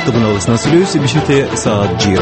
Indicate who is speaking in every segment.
Speaker 1: Артыгын алысынан сүйлөбүз, бишите саат 20.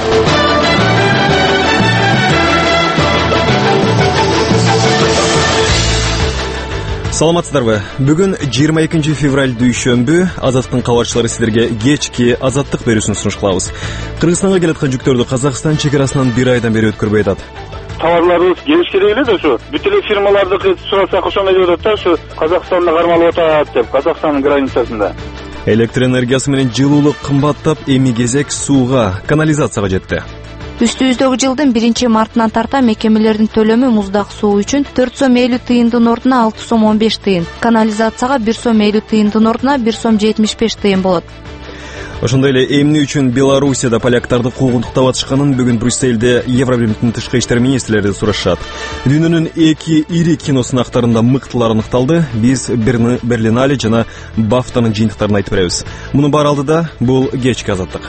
Speaker 1: Саламатсыздарбы? Бүгүн 22 февраль дүйшөмбү. Азаттыктын кабарчылары сиздерге кечки азаттык берүүсүн сунуш кылабыз. Кыргызстанга келаткан жүктөрдү Казакстан чекарасынан бир айдан бери өткөрбөй атат.
Speaker 2: Товарларыбыз келиш керек эле да ушу. Бүт эле фирмаларды сурасак ошондой деп атат да, ушу Казакстанда кармалып атат деп, Казакстандын границасында.
Speaker 1: Электр энергиясы менен жылуулук кымбаттап, эми кезек сууга, канализацияга жетти.
Speaker 3: Үстүбүздөгү жылдын 1-мартынан тарта мекемелердин төлөмү муздак суу үчүн 450 тыйындын ордуна 615 тыйын, канализацияга 150 тыйындын ордуна 175 тыйын болот.
Speaker 1: Ошондой эле эмне үчүн Белоруссияда поляктарды куугунтуктап атышканын бүгүн Брюссельде Евробиримдин тышкы иштер министрлери сурашат. Дүйнөнүн 2 ири кино сынактарында мыктылар аныкталды. Биз Берлинале жана Бафтанын жыйынтыктарын айтып беребиз. Муну баары алдыда бул кечки азаттык.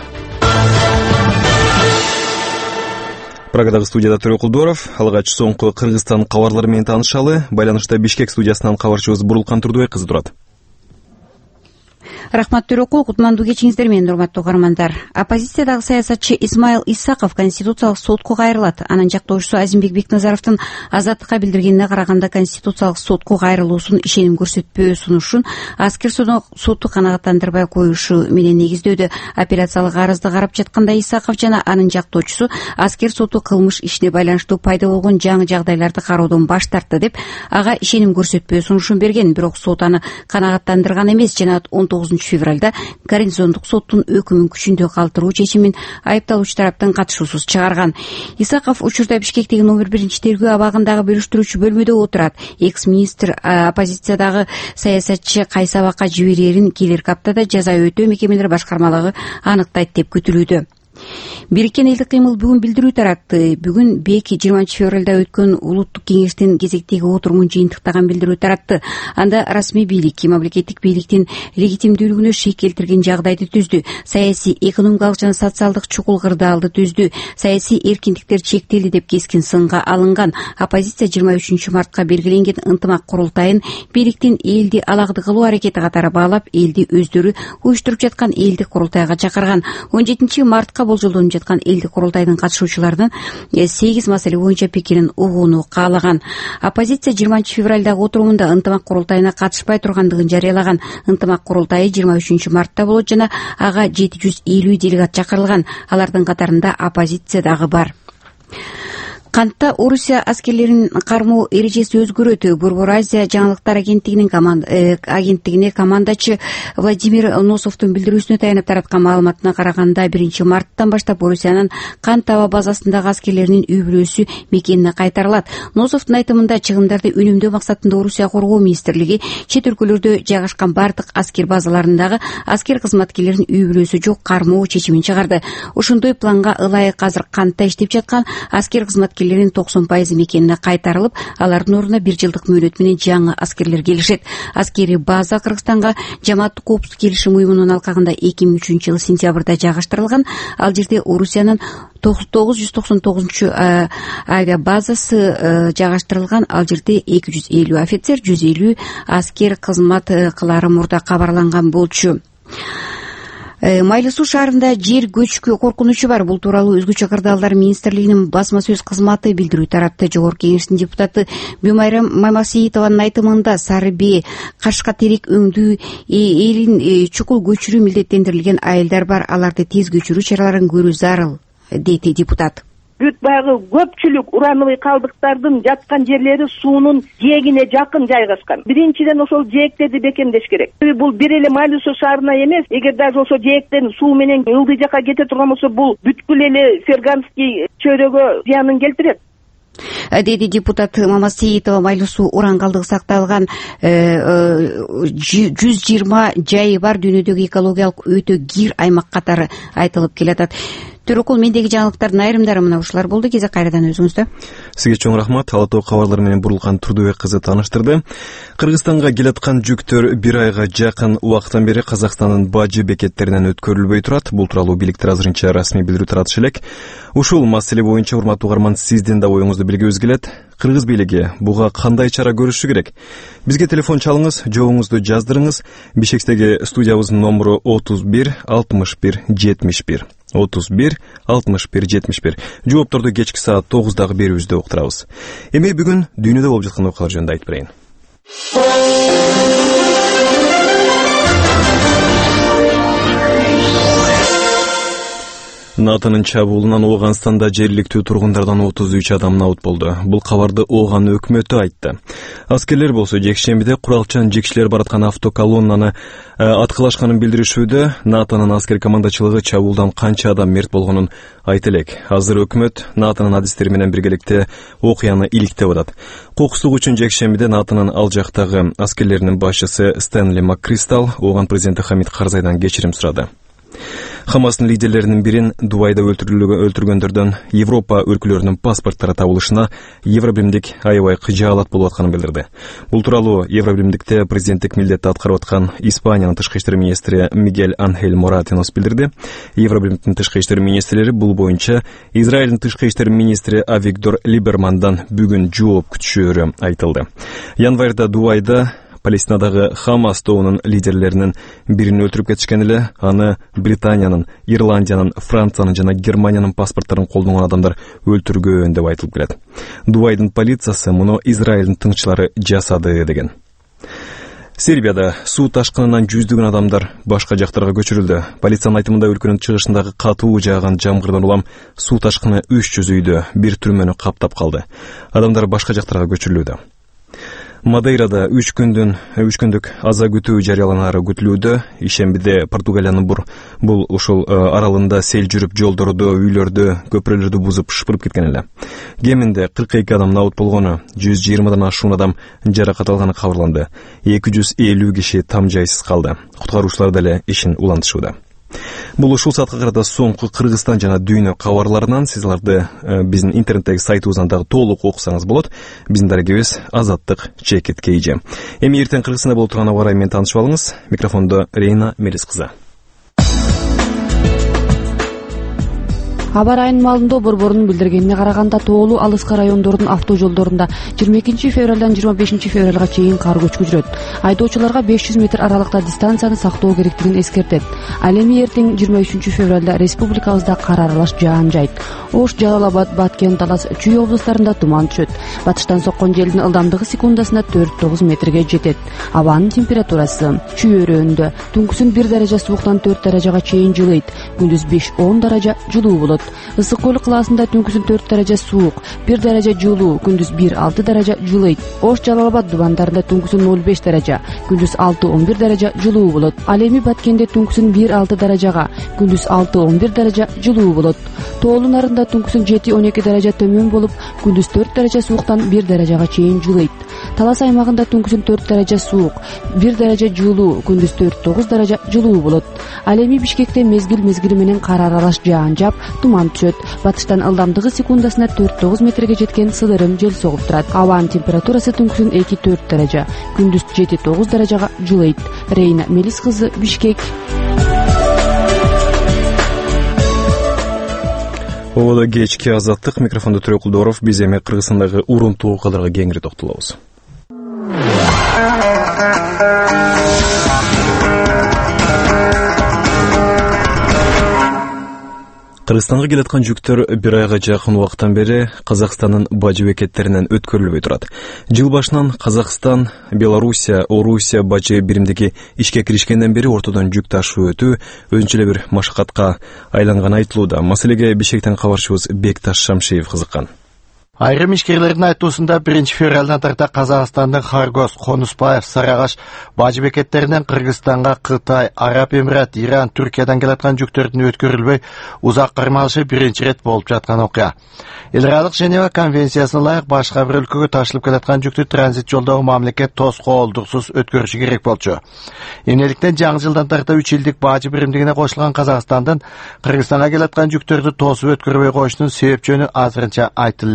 Speaker 1: Прагадагы студияда Төрө Кулдоров, алгач соңку Кыргызстан кабарлары менен таанышалы. Байланышта Бишкек студиясынан кабарчыбыз Бурулкан Турдубай кызы турат.
Speaker 4: Рахмат Төрөкул, кутмандуу кечиңиздер менен, урматтуу угармандар. Оппозициядагы саясатчы Исмаил Исаков Конституциялык сотко кайрылат. Анын жактоочусу Азимбек Бекназаровдун Азаттыкка билдиргенине караганда Конституциялык сотко кайрылуусун ишеним көрсөтпөө сунушун аскер соту канагаттандырбай коюшу менен негиздөөдө. Апелляциялык арызды карап жатканда Исаков жана анын жактоочусу аскер соту кылмыш ишине байланыштуу пайда болгон жаңы жагдайларды кароодон баш тартты деп, ага ишеним көрсөтпөө сунушун берген. Бирок сот аны канагаттандырган эмес жана 19 февралда гарнизондук соттун өкүмүн күчүндө калтыруу чечимин айыпталуучу тараптын катышуусуз чыгарган. Исаков учурда Бишкектеги номер 1-тергөө абагындагы бөлүштүрүүчү бөлмөдө отурат. Экс-министр оппозициядагы саясатчы кайсы абакка жиберерин келерки аптада жаза өтөө мекемелери башкармалыгы аныктайт деп күтүлүүдө. Бириккен элдик кыймыл бүгүн билдирүү таратты. Бүгүн БЕК 20 февралда өткөн улуттук кеңештин кезектеги отурумун жыйынтыктаган билдирүү таратты. Анда расмий бийлик, мамлекеттик бийликтин легитимдүүлүгүнө шек келтирген жагдайды түздү. Саясий, экономикалык жана социалдык чукул кырдаалды түздү. Саясий эркиндиктер чектелди деп кескин сынга алынган. Оппозиция 23 мартка белгиленген ынтымак курултайын бийликтин элди алагды кылуу аракети катары баалап, элди өздөрү уюштуруп жаткан элдик курултайга чакырган. 17 мартка болжолдонуп жаткан элдик курултайдын катышуучуларынын 8 маселе боюнча пикирин угууну каалаган. Оппозиция 20 февралдагы отурумунда ынтымак курултайына катышпай тургандыгын жарыялаган. Ынтымак курултайы 23 мартта болот жана ага 750 делегат чакырылган. Алардын катарында оппозиция дагы бар. Кантта Орусия аскерлерин кармоо эрежеси өзгөрөт. Борбор Азия жаңылыктар агенттигине командачы Владимир Носовдун билдирүүсүнө таянып тараткан маалыматына караганда 1 марттан баштап Орусиянын Кант аба базасындагы аскерлеринин үй бүлөсү мекенине кайтарылат. Носовдун айтымында чыгымдарды үнөмдөө максатында Орусия коргоо министрлиги чет өлкөлөрдө жайгашкан бардык аскер базаларындагы аскер кызматкерлеринин үй бүлөсү жок кармоо чечимин чыгарды. Ошондой планга ылайык азыр Кантта иштеп жаткан аскер кызматкерлеринин 90% мекенине кайтарылып, алардын ордуна 1 жылдык мөөнөт менен жаңы аскерлер келишет. Аскери база Кыргызстанга Жамааттык коопсуздук келишим уюмунун алкагында 2003 жылы сентябрда жайгаштырылган. Ал жерде Орусиянын 999 авиабазасы жайгаштырылган. Ал жерде 250 офицер, 150 аскер кызмат кылары мурда кабарланган болчу. Майлы суу шаарында жер көчкү коркунучу бар. Бул тууралуу Өзгөчө кырдаалдар министрлигинин басма сөз кызматы билдирүү таратты. Жогорку кеңештин депутаты Бюмайрам Мамасиитованын айтымында Сары Бee, Кашка терек өңдүү элин чукул көчүрүү милдеттендирилген айылдар бар. Аларды тез көчүрүү чараларын көрүү зарыл, дейт депутат.
Speaker 5: Бүт баягы көпчүлүк урановый калдыктардын жаткан жерлери суунун жээгине жакын жайгашкан. Биринчиден ошол жээктерди бекемдеш керек. Бул бир эле Майлы суу шаарына эмес, эгер даже ошо жээктен суу менен ылдый жакка кете турган болсо, бул бүткүл эле Ферганский чөйрөгө зыянын келтирет.
Speaker 4: Деди депутат Мамасиитова. Майлы суу уран калдыгы сакталган 120 жайы бар дүйнөдөгү экологиялык өтө кир аймак катары айтылып келатат. Төрөкул, мендеги жаңылыктардын айрымдары мына ушулар болду. Кезек кайрадан өзүңүздө.
Speaker 1: Сизге чоң рахмат. Ала тоо кабарлары менен Бурулкан Турдубек кызы тааныштырды. Кыргызстанга келаткан жүктөр бир айга жакын убакыттан бери Казакстандын бажы бекеттеринен өткөрүлбөй турат. Бул тууралуу бийликтер азырынча расмий билдирүү таратышы элек. Ушул маселе боюнча урматтуу угарман, сиздин да оюңузду билгибиз келет. Кыргыз бийлиги буга кандай чара көрүшү керек? Бизге телефон чалыңыз, жообуңузду жаздырыңыз. Бишкектеги студиябыздын номуру 31 61 71. 31 61 71. Жоопторду кечки саат 9дагы берүүбүздө уктурабыз. Эми бүгүн дүйнөдө болуп жаткан окуялар жөнүндө айтып берейин. НАТОнун чабуулунан Ооганстанда жергиликтүү тургундардан 33 адам набыт болду. Бул кабарды Ооган өкмөтү айтты. Аскерлер болсо жекшембиде куралчан жекшелер бараткан автоколоннаны аткылашканын билдиришүүдө. НАТОнун аскер командачылыгы чабуулдан канча адам мерт болгонун айта элек. Азыр өкмөт НАТОнун адистери менен биргеликте окуяны иликтеп атат. Кокустук үчүн жекшембиде НАТОнун ал жактагы аскерлеринин башчысы Стэнли Маккристал Ооган президенти Хамид Карзайдан кечирим сурады. Хамастын лидерлеринин бирин Дубайда өлтүргөндөрдөн Европа өлкөлөрүнүн паспорттары табылышына Евробиримдик аябай кыжаалат болуп атканын билдирди. Бул тууралуу Евробиримдикте президенттик милдетти аткарып аткан Испаниянын тышкы иштер министри Мигель Анхель Моратинос билдирди. Евробиримдиктин тышкы иштер министрлери бул боюнча Израилдин тышкы иштер министри Авигдор Либермандан бүгүн жооп күтүшөөрү айтылды. Январда Дубайда Палестинадагы Хамас тобунун лидерлеринин бирин өлтүрүп кетишкен эле. Аны Британиянын, Ирландиянын, Франциянын жана Германиянын паспорттарын колдонгон адамдар өлтүргөн деп айтылып келет. Дубайдын полициясы муну Израилдин тыңчылары жасады деген. Сербияда суу ташкынынан жүздөгөн адамдар башка жактарга көчүрүлдү. Полициянын айтымында өлкөнүн чыгышындагы катуу жааган жамгырдан улам суу ташкыны 300 үйдү, бир түрмөнү каптап калды. Адамдар башка жактарга көчүрүлүүдө. Мадейрада 3 күндүк аза күтүү жарыяланары күтүлүүдө. Ишембиде Португалиянын бул ушул аралында сел жүрүп жолдорду, үйлөрдү, көпүрөлөрдү бузуп шыпырып кеткен эле. Кеминде 42 адам набыт болгону, 120дан ашуун адам жаракат алганы кабарланды. 250 киши там жайсыз калды. Куткаруучулар деле ишин улантышууда. Бул ушул саатка карата соңку Кыргызстан жана дүйнө кабарларынан сиз аларды биздин интернеттеги сайтыбыздан дагы толук окусаңыз болот. Биздин дарегибиз Азаттык Чекит KG. Эми эртең Кыргызстанда болуп турган аба ырайы менен таанышып алыңыз. Микрофондо Рейна Мелис кызы.
Speaker 6: Аба ырайынын маалында борборунун билдиргенине караганда тоолуу алыскы райондордун автожолдорунда 22 февралдан 25 февралга чейин кар көчкү жүрөт. Айдоочуларга 500 метр аралыкта дистанцияны сактоо керектигин эскертет. Ал эми эртең 23 февралда республикабызда кар аралаш жаан жайт. Ош, Жалал-Абад, Баткен, Талас, Чүй облустарында туман түшөт. Батыштан соккон желдин ылдамдыгы секундасына 4-9 метрге жетет. Абанын температурасы Чүй өрөөнүндө түнкүсүн 1 даража сууктан 4 даражага чейин жылыйт. Күндүз 5-10 даража жылуу болот. Ысык көл кылаасында түнкүсүн 4 даража суук, 1 даража жылуу, күндүз 1-6 даража жылыйт. Ош, Жалал-Абад дубандарында түнкүсүн 0-5 даража, күндүз 6-11 даража жылуу болот. Ал эми Баткенде түнкүсүн 1-6 даражага, күндүз 6-11 даража жылуу болот. Тоолуу нарында түнкүсүн 7-12 даража төмөн болуп, күндүз 4 даража сууктан 1 даражага чейин жылыйт. Талас аймагында түнкүсүн 4 даража суук, 1 даража жылуу, күндүз 4-9 даража жылуу болот. Ал эми Бишкекте мезгил менен кар аралаш жаан жаап, туман түшөт. Батыштан ылдамдыгы секундасына 4-9 метрге жеткен сыдырым жел согуп турат. Абанын температурасы түнкүсүн 2-4 даража, күндүз 7-9 даражага жылыйт. Рейна Мелис кызы, Бишкек.
Speaker 1: Ода кечки Азаттык, микрофондо Төрө Кулдоров. Биз эми Кыргызстандагы урунтуу окуяларга кеңири токтолобуз. Кыргызстанга келаткан жүктөр бир айга жакын убакыттан бери Казакстандын бажы бекеттеринен өткөрүлбөй турат. Жыл башынан Казакстан, Белоруссия, Орусия бажы биримдиги ишке киришкенден бери ортодон жүк ташуу өтүү өзүнчө эле бир машакатка айланганы айтылууда. Маселеге Бишкектен кабарчыбыз Бекташ Шамшиев кызыккан.
Speaker 7: Айрым ишкерлердин айтуусунда 1 февралдан тарта Казакстандын Харгос, Конуспаев, Сарагаш бажы бекеттеринен Кыргызстанга Кытай, Араб Эмират, Иран, Түркиядан келаткан жүктөрдүн өткөрүлбөй узак кармалышы биринчи рет болуп жаткан окуя. Эл аралык Женева конвенциясына ылайык башка бир өлкөгө ташылып келаткан жүктү транзит жолдогу мамлекет тоскоолдуксуз өткөрүшү керек болчу. Эмнеликтен жаңы жылдан тарта 3 жылдык бажы биримдигине кошулган Казакстандын Кыргызстанга келаткан жүктөрдү тосуп өткөрбөй коюшунун себеп жөнү азырынча айтылып элек.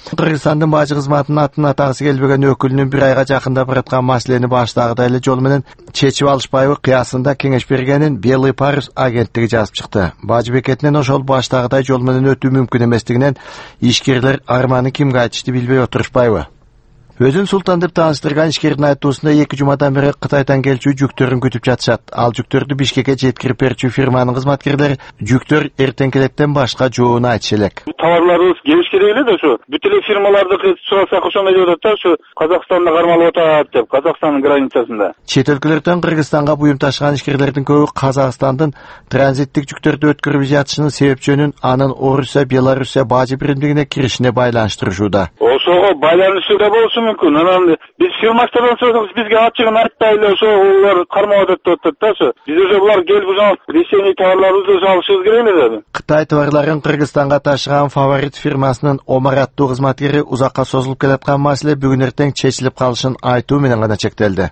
Speaker 7: Кыргызстандын бажы кызматынын атын атагысы келбеген өкүлүнүн бир айга жакында бараткан маселени баштагыдай эле жол менен чечип алышпайбы кыясында кеңеш бергенин Белый парус агенттиги жазып чыкты. Бажы бекетинен ошол баштагыдай жол менен өтүү мүмкүн эместигинен ишкерлер арманы кимге айтышты билбей отурушпайбы. Өзүн султан деп тааныштырган ишкердин айтуусунда 2 жумадан бери Кытайдан келчү жүктөрүн күтүп жатышат. Ал жүктөрдү Бишкекке жеткирип берчү фирманын кызматкерлери жүктөр эртеңкелектен башка жоону айтышы элек.
Speaker 2: Товарларыбыз келиш керек эле да ушу бүт эле фирмаларды сурасак ошондой деп атат да, ушу Казакстанда кармалып атат деп, Казакстандын границасында.
Speaker 7: Чет өлкөлөрдөн Кыргызстанга буюм ташыган ишкерлердин көбү Казакстандын транзиттик жүктөрдү өткөрүп жатышынын себепчөнүн анын Орусия, Белоруссия бажы биримдигине киришине байланыштырышууда.
Speaker 2: Ошого байланышы да болушу мүмкүн. Анан биз фирмачтардан сурасак, бизге ачыгын айтпайлы, ошо улар кармап атат деп атат да. Биз уже булар келип уже решение товарларыбызды алышыбыз керек эле да.
Speaker 7: Кытай товарларын Кыргызстанга ташыган Фаворит фирмасынын Омар аттуу кызматкери узакка созулуп келаткан маселе бүгүн эртең чечилип калышын айтуу менен гана чектелди.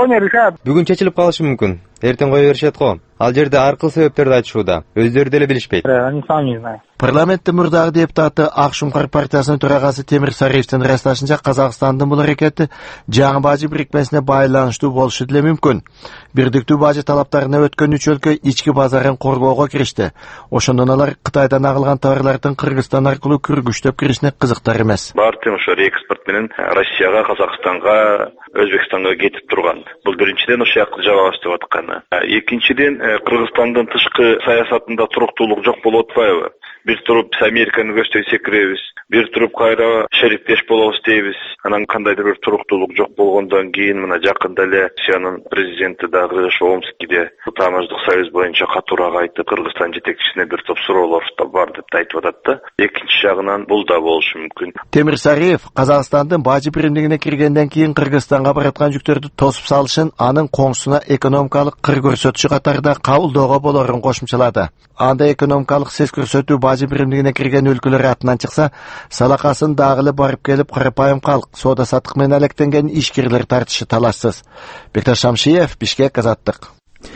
Speaker 8: Бүгүн чечилип калышы мүмкүн. Эртең кое беришет го. Ал жерде ар кыл себептерди айтышууда. Өздөрү деле билишпейт.
Speaker 7: Парламенттин мурдагы депутаты Ак Шумкар партиясынын төрагасы Темир Сариевдин ырасташынча Казакстандын бул аракети жаңы бажы бирикмесине байланыштуу болушу деле мүмкүн. Бирдиктүү бажы талаптарына өткөн 3 өлкө ички базарын коргоого киришти. Ошондон алар Кытайдан агылган товарлардын Кыргызстан аркылуу күргүчтөп киришине кызыктар эмес.
Speaker 9: Баардык ошо экспорт менен Россияга, Казакстанга, Өзбекстанга кетип турган. Бул биринчиден ошол жакты жабабыз деп атканы. Экинчиден Кыргызстандын тышкы саясатында туруктуулук жок болуп атпайбы? Бир туруп Американы көздөй секиребиз, бир туруп кайра шериктеш болобуз дейбиз. Анан кандайдыр бир туруктуулук жок болгондон кийин мына жакында эле Россиянын президенти дагы Омскиде Тамождук союз боюнча катуураак айтып, Кыргызстан жетекчисине бир топ суроолор бар деп айтып атат да. Экинчи жагынан бул да болушу мүмкүн.
Speaker 7: Темир Сариев Казакстандын бажы биримдигине киргенден кийин Кыргызстанга бараткан жүктөрдү тосуп салышын анын коңшусуна экономикалык кыр көрсөтүшү катарында кабылdoого болорун кошумчалады. Анда экономикалык сес көрсөтүү бажы биримдигине кирген өлкөлөр атынан чыкса, салакасын дагы эле барып келип карапайым калк, соода саттык менен алектенген ишкерлер тартышы талашсыз. Бекташ Шамшиев, Бишкек, Азаттык.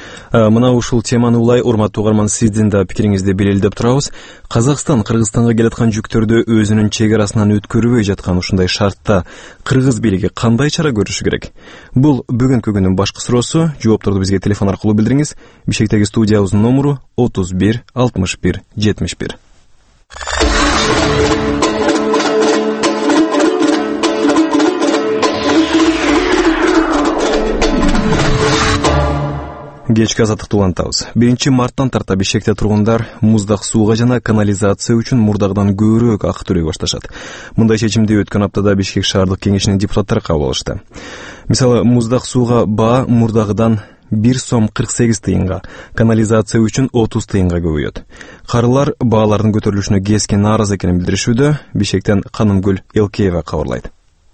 Speaker 1: Мына ушул теманы улай, урматтуу угарман, сиздин да пикириңизди белелдеп турабыз. Казакстан Кыргызстанга келаткан жүктөрдү өзүнүн чек арасынан өткөрбөй жаткан ушундай шартта кыргыз бийлиги кандай чара көрүшү керек? Бул бүгүнкү күнүн башкы суроосу. Жоопторду бизге телефон аркылуу билдириңиз. Бишкектеги студиябыздын номеру 31 61 71. Кечки азаттыкты улантабыз. 1 марттан тарта Бишкекте тургундар муздак сууга жана канализация үчүн мурдагыдан көбүрөөк акы төлөй башташат. Мындай чечимди өткөн аптада Бишкек шаардык кеңешинин депутаттары кабыл алышты. Мисалы, муздак сууга баа мурдагыдан 1 сом 48 тыйынга, канализация үчүн 30 тыйынга көбөйөт. Карылар баалардын көтөрүлүшүнө кескен нааразы экенин билдиришүүдө. Бишкектен Канымгүл Элкеева кабарлайт.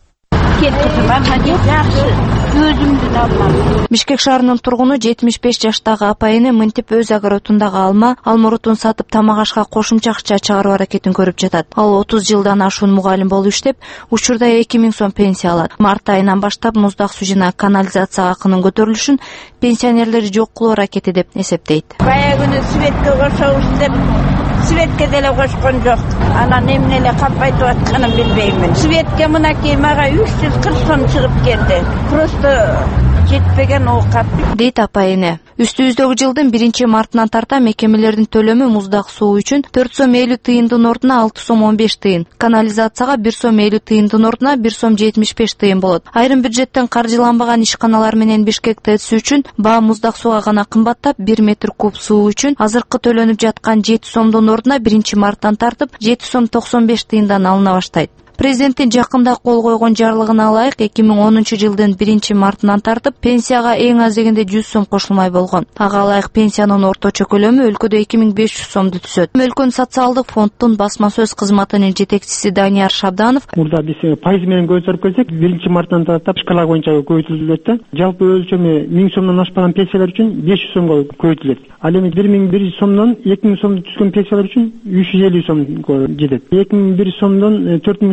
Speaker 3: Бишкек шаарынын тургуну 75 жаштагы апайыны мынтип өз огородундагы алмурутун сатып тамак ашка кошумча акча чыгаруу аракетин көрүп жатат. Ал 30 жылдан ашуун мугалим болуп иштеп, учурда 2000 сом пенсия алат. Март айынан баштап муздак суу жана канализация акынын көтөрүлүшүн пенсионерлер жок кылуу аракети деп эсептейт.
Speaker 10: Баягы күнү светке кошобуз деп светке деле кошкон жок. Анан эмне эле кап айтып атканын билбеймин. Светке мынакей мага 340 сом чыгып келди. Просто жетпеген оокат,
Speaker 3: дейт апайыны. Үстүбүздөгү жылдын 1 мартынан тарта мекемелердин төлөмү муздак суу үчүн 4 сом 50 тыйындын ордуна 6 сом 15 тыйын, канализацияга 1 сом 50 тыйындын ордуна 1 сом 75 тыйын болот. Айрым бюджеттен каржыланбаган ишканалар менен Бишкек ТЭЦ үчүн баа муздак сууга гана кымбаттап, 1 метр куб суу үчүн азыркы төлөнүп жаткан 7 сомдон ордуна 1 марттан тартып 7 сом 95 тыйындан алына баштайт. Президенттин жакында кол койгон жарлыгына ылайык 2010 жылдын 1 мартынан тартып пенсияга эң аз дегенде 100 сом кошулмай болгон. Ага ылайык пенсиянын орточо көлөмү өлкөдө 2500 сомду түзөт. Өлкөнүн социалдык фонддун басма сөз кызматынын жетекчиси Данияр Шабданов:
Speaker 11: Мурда биз пайыз менен көтөрүп келсек, 1 марттан тартып шкала боюнча көбөйтүлөт да. Жалпы өлчөмү 1000 сомдон ашпаган пенсиялар үчүн 500 сомго көбөйтүлөт. Ал эми 1100 сомдон 2000 сомду түзгөн пенсиялар үчүн 350 сомго жетет. 2001 сомдон 4000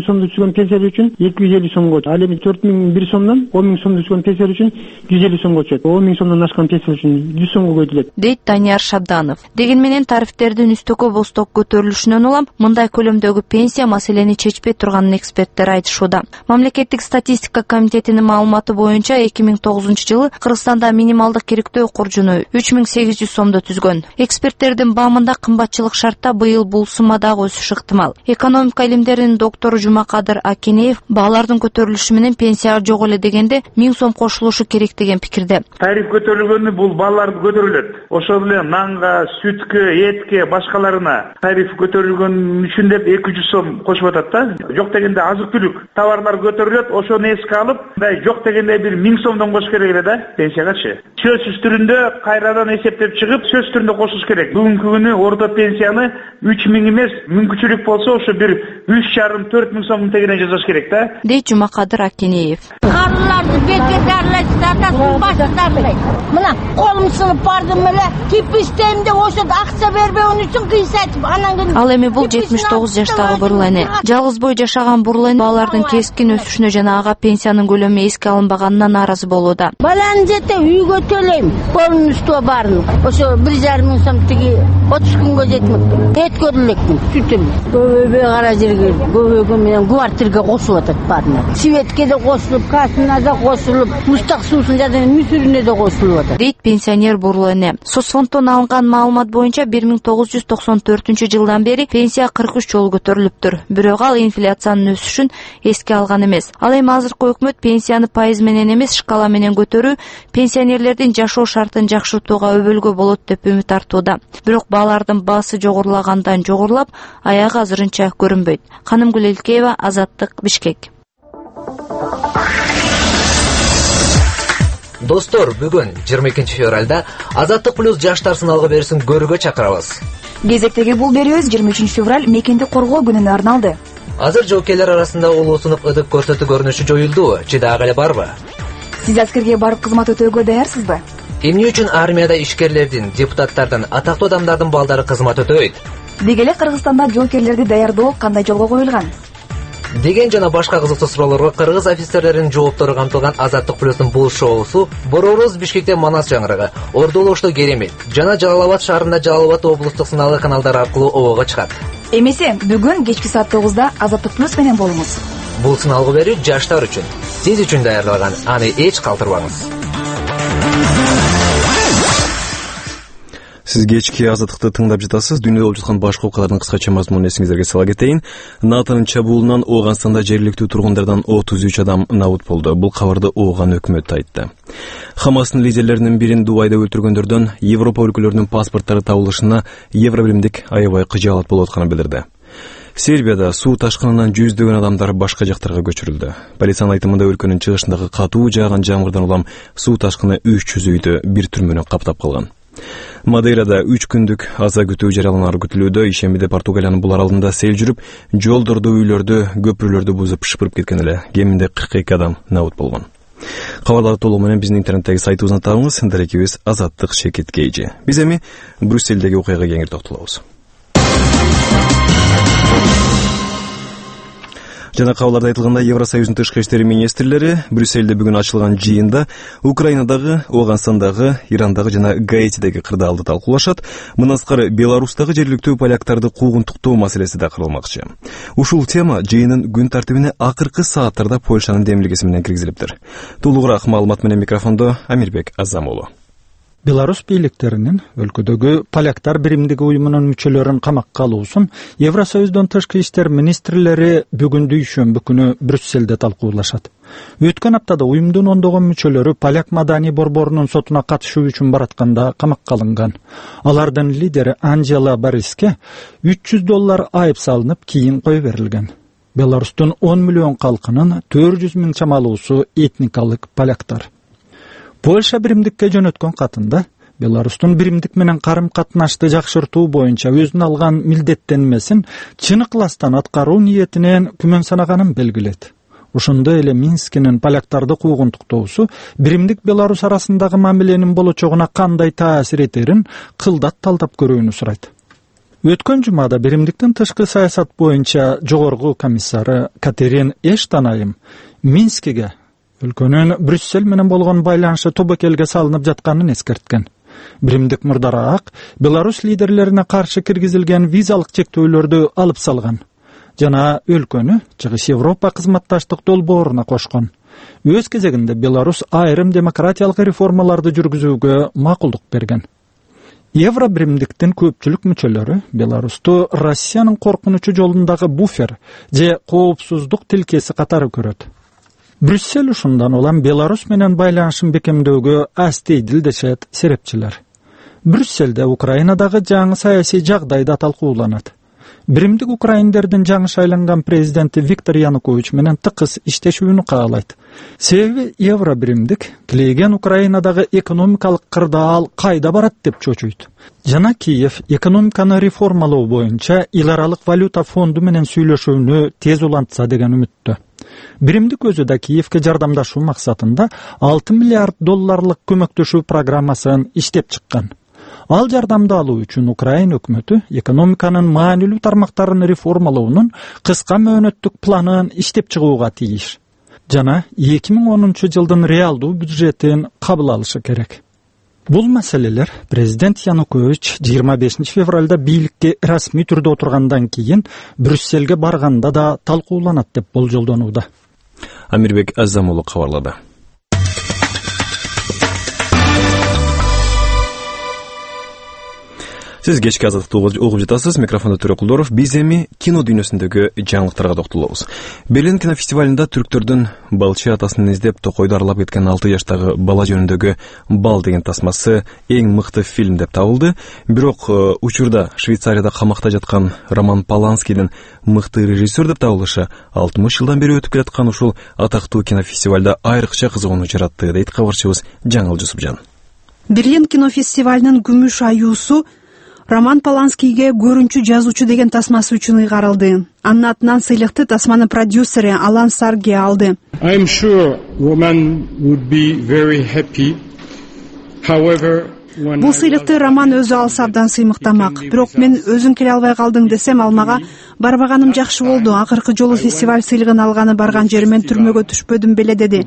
Speaker 11: сомдо түзгөн пенсиялар үчүн 250 сомго, ал эми 4001 сомдон 10000 сомдо түзгөн пенсиялар үчүн 150 сомго түшөт. 10000 сомдон ашкан пенсиялар үчүн 100 сомго көтөрүлөт,
Speaker 3: дейт Данияр Шабданов. Деген менен тарифтердин үстөкө босток көтөрүлүшүнөн улам мындай көлөмдөгү пенсия маселени чечпей турганын эксперттер айтышууда. Мамлекеттик статистика комитетинин маалыматы боюнча 2009 жылы Кыргызстанда минималдык керектөө куржуну 3800 сомдо түзгөн. Эксперттердин баамында кымбатчылык шартта быйыл бул сумма дагы өсүшү ыктымал. Экономика илимдеринин доктору Жумакадыр Акенеев баалардын көтөрүлүшү менен пенсияга жок эле дегенде 1000 сом кошулушу керек деген пикирде.
Speaker 2: Тариф көтөрүлгөнү бул бааларды көтөрүлөт. Ошол эле нанга, сүткө, этке, башкаларына тариф көтөрүлгөн үчүн деп 200 сом кошуп атат да. Жок дегенде азык-түлүк товарлар көтөрүлөт, ошону эске алып, жок дегенде бир 1000 сомдон кош керек эле да пенсиягачы. Сөзсүз түрүндө кайрадан эсептеп чыгып, сөз түрүндө кошуш керек. Бүгүнкү күнү орто пенсияны 3000 эмес, мүмкүнчүлүк болсо ошо бир 3,5-4 сомдун тегине жасаш керек да.
Speaker 3: Дейт Жумакадыр Акенеев.
Speaker 10: Карларды бетке дарлайсыздар да, башты дарлайт. Мына колум сынып бардым эле, кипистем деп ошо акча бербеген үчүн кыйсайтып, анан кийин
Speaker 3: ал эми бул 79 жаштагы бурул эне. Жалгыз бой жашаган бурул эне баалардын кескин өсүшүнө жана ага пенсиянын көлөмү эске алынбаганына нааразы болууда.
Speaker 10: Баланы жете үйгө төлөйм, колумдун үстүгө барын. Ошо 1,5 сом тиги 30 күнгө жетмек. Эт көрүлекмин, сүтүм. Көбөйбөй кара жерге, көбөйгөн менен квартирге кошуп атат баарына. Светке да кошулуп, касына да кошулуп, мустак суусун жада мүсүрүнө да кошулуп атат.
Speaker 3: Дейт пенсионер бурул эне. Соцфонддон алынган маалымат боюнча 1994 жылдан бери пенсия 43 жолу көтөрүлүптүр. Бирок ал инфляциянын өсүшүн эске алган эмес. Ал эми азыркы өкмөт пенсияны пайыз менен эмес, шкала менен көтөрүү пенсионерлердин жашоо шартын жакшыртууга өбөлгө болот деп үмүт артууда. Бирок баалардын баасы жогорулагандан жогорулап, аягы азырынча көрүнбөйт. Канымгүл Элкеева, Азаттык, Бишкек.
Speaker 12: Достор, бүгүн 22 февралда Азаттык плюс жаштар сыналгы берүүсүн көрүүгө чакырабыз.
Speaker 13: Кезектеги бул берүүбүз 23 февраль мекенди коргоо күнүнө арналды.
Speaker 12: Азыр жоокейлер арасында улуусунуп ыдык көрсөтүү көрүнүшү жоюлду. Чыдагы эле барбы?
Speaker 13: Сиз аскерге барып кызмат өтөөгө даярсызбы?
Speaker 12: Эмне үчүн армияда ишкерлердин, депутаттардын, атактуу адамдардын балдары кызмат өтөйт?
Speaker 13: Деги эле Кыргызстанда жоокерлерди даярдоо кандай жолго коюлган?
Speaker 12: Деген жана башка кызыктуу суроолорго кыргыз офицерлеринин жооптору камтылган Азаттык плюстун бул шоусу Борооз Бишкекте Манас жаңырыгы, Ордулу Ошто Керемет жана Жалал Абад шаарында Жалал Абад облустук сыналгы каналдары аркылуу обого чыгат.
Speaker 13: Эмесе, бүгүн кечки саат 9-да Азаттык плюс менен болуңуз.
Speaker 12: Бул сыналгы берүү жаштар үчүн, сиз үчүн даярдалган, аны эч калтырбаңыз.
Speaker 1: Сиз кечки Азаттыкты тыңдап жатасыз. Дүйнөдө болуп жаткан башка окуялардын кыскача мазмунун эсиңиздерге сала кетейин. НАТОнун чабуулунан Ооганстанда жергиликтүү тургундардан 33 адам набут болду. Бул кабарды Ооган өкмөтү айтты. Хамастын лидерлеринин бирин Дубайда өлтүргөндөрдөн Европа өлкөлөрүнүн паспорттары табылышына Евробиримдик аябай кыжаалат болуп атканын билдирди. Сербияда суу ташкынынан жүздөгөн адамдар башка жактарга көчүрүлдү. Полициянын айтымында өлкөнүн чыгышындагы катуу жааган жамгырдан улам суу ташкыны 300 үйдү бир түрмөнү каптап калган. Мадейрада 3 күндүк аза күтүү жарыяланары күтүлүүдө. Ишембиде Португалиянын бул аралында сел жүрүп, жолдорду, үйлөрдү, көпүрлөрдү бузуп шыпырып кеткен эле. Кеминде 42 адам набут болгон. Кабарларды толугу менен биздин интернеттеги сайтыбыздан табыңыз. Дарекибиз Азаттык @kj. Биз эми Брюссельдеги окуяга кеңири токтолобуз. Жана кабарларда айтылгандай, Евросоюздун тышкы иштери министрлери Брюссельде бүгүн ачылган жыйында Украинадагы, Ооганстандагы, Ирандагы жана Гаитидеги кырдаалды талкуулашат. Мындан сырткары Беларустагы жергиликтүү поляктарды куугунтуктоо маселеси да каралмакчы. Ушул тема жыйынын күн тартибине акыркы сааттарда Польшанын демилгеси менен киргизилиптир. Толугураак маалымат менен микрофондо Амирбек Азамулу.
Speaker 14: Беларусь бийликтеринин өлкөдөгү поляктар биримдиги уюмунун мүчөлөрүн камакка алуусун Евросоюздун тышкы иштер министрлери бүгүн дүйшөмбү күнү Брюссельде талкуулашат. Өткөн аптада уюмдун ондогон мүчөлөрү поляк маданий борборунун сотуна катышуу үчүн баратканда камакка алынган. Алардын лидери Анжела Бориске $300 айып салынып, кийин кое берилген. Беларустун 10 миллион калкынын 400 миң чамалуусу этникалык поляктар. Польша биримдикке жөнөткөн катында Беларустун биримдик менен карым-катнашты жакшыртуу боюнча өзүнө алган милдеттенмесин чын ыкыластан аткаруу ниетинен күмөн санаганын белгилет. Ошондой эле Минскинин поляктарды куугунтуктоосу биримдик Беларусь арасындагы мамиленин болочогуна кандай таасир этерин кылдат талдап көрүүнү сурайт. Өткөн жумада биримдиктин тышкы саясат боюнча жогорку комиссары Катерин Эштон айым Минскиге өлкөнүн Брюссель менен болгон байланышы тобокелге салынып жатканын эскерткен. Биримдик мурдараак Беларусь лидерлерине каршы киргизилген визалык чектөөлөрдү алып салган жана өлкөнү Чыгыш Европа кызматташтык долбооруна кошкон. Өз кезегинде Беларусь айрым демократиялык реформаларды жүргүзүүгө макулдук берген. Евро биримдиктин көпчүлүк мүчөлөрү Беларусту Россиянын коркунучу жолундагы буфер же коопсуздук тилкеси катары көрөт. Брюссель ушундан улам Беларусь менен байланышын бекемдөөгө астейдил дешет серепчилер. Брюссельде Украинадагы жаңы саясий жагдай да талкууланат. Биримдик украиндердин жаңы шайланган президенти Виктор Янукович менен тыкыз иштешүүнү каалайт. Себеби евро биримдик тилеген Украинадагы экономикалык кырдаал кайда барат деп чочуйт. Жана Киев экономиканы реформалоо боюнча эл аралык валюта фонду менен сүйлөшүүнү тез улантса деген үмүттө. Биримдик өзү да Киевке жардамдашуу максатында 6 миллиард долларлык көмөктөшүү программасын иштеп чыккан. Ал жардамды алуу үчүн Украина өкмөтү экономиканын маанилүү тармактарын реформалоонун кыска мөөнөттүк планын иштеп чыгууга тийиш. Жана 2010 жылдын реалдуу бюджетин кабыл алышы керек. Бул маселелер президент Янукович 25 февралда бийликке расмий түрдө отургандан кийин Брюссельге барганда да талкууланат деп болжолдонууда.
Speaker 1: Амирбек Азамулу кабарлады. Сиз кечки азаттыкты угуп жатасыз. Микрофонда Төрө Кулдоров. Биз эми кино дүйнөсүндөгү жаңылыктарга токтолобуз. Берлин кинофестивалында түрктөрдүн балчы атасын издеп токойду аралап кеткен 6 жаштагы бала жөнүндөгү Бал деген тасмасы эң мыкты фильм деп табылды. Бирок учурда Швейцарияда камакта жаткан Роман Поланскийдин мыкты режиссер деп табылышы 60 жылдан бери өтүп келаткан ушул атактуу кинофестивалда айрыкча кызыгууну жаратты дейт кабарчыбыз Жаңыл Жусупжан.
Speaker 15: Берлин кинофестивалынын күмүш аюусу Роман Поланскийге көрүнчү жазуучу деген тасмасы үчүн ыйгарылды. Анын атынан сыйлыкты тасманын продюсери Алан Сарге алды.
Speaker 16: I'm sure Roman would be very happy. However,
Speaker 15: бул сыйлыкты Роман өзү алса абдан сыймыктамак. Бирок мен өзүң келе албай калдың десем ал мага барбаганым жакшы болду. Акыркы жолу фестиваль сыйлыгын алганы барган жеримен түрмөгө түшпөдүм беле деди.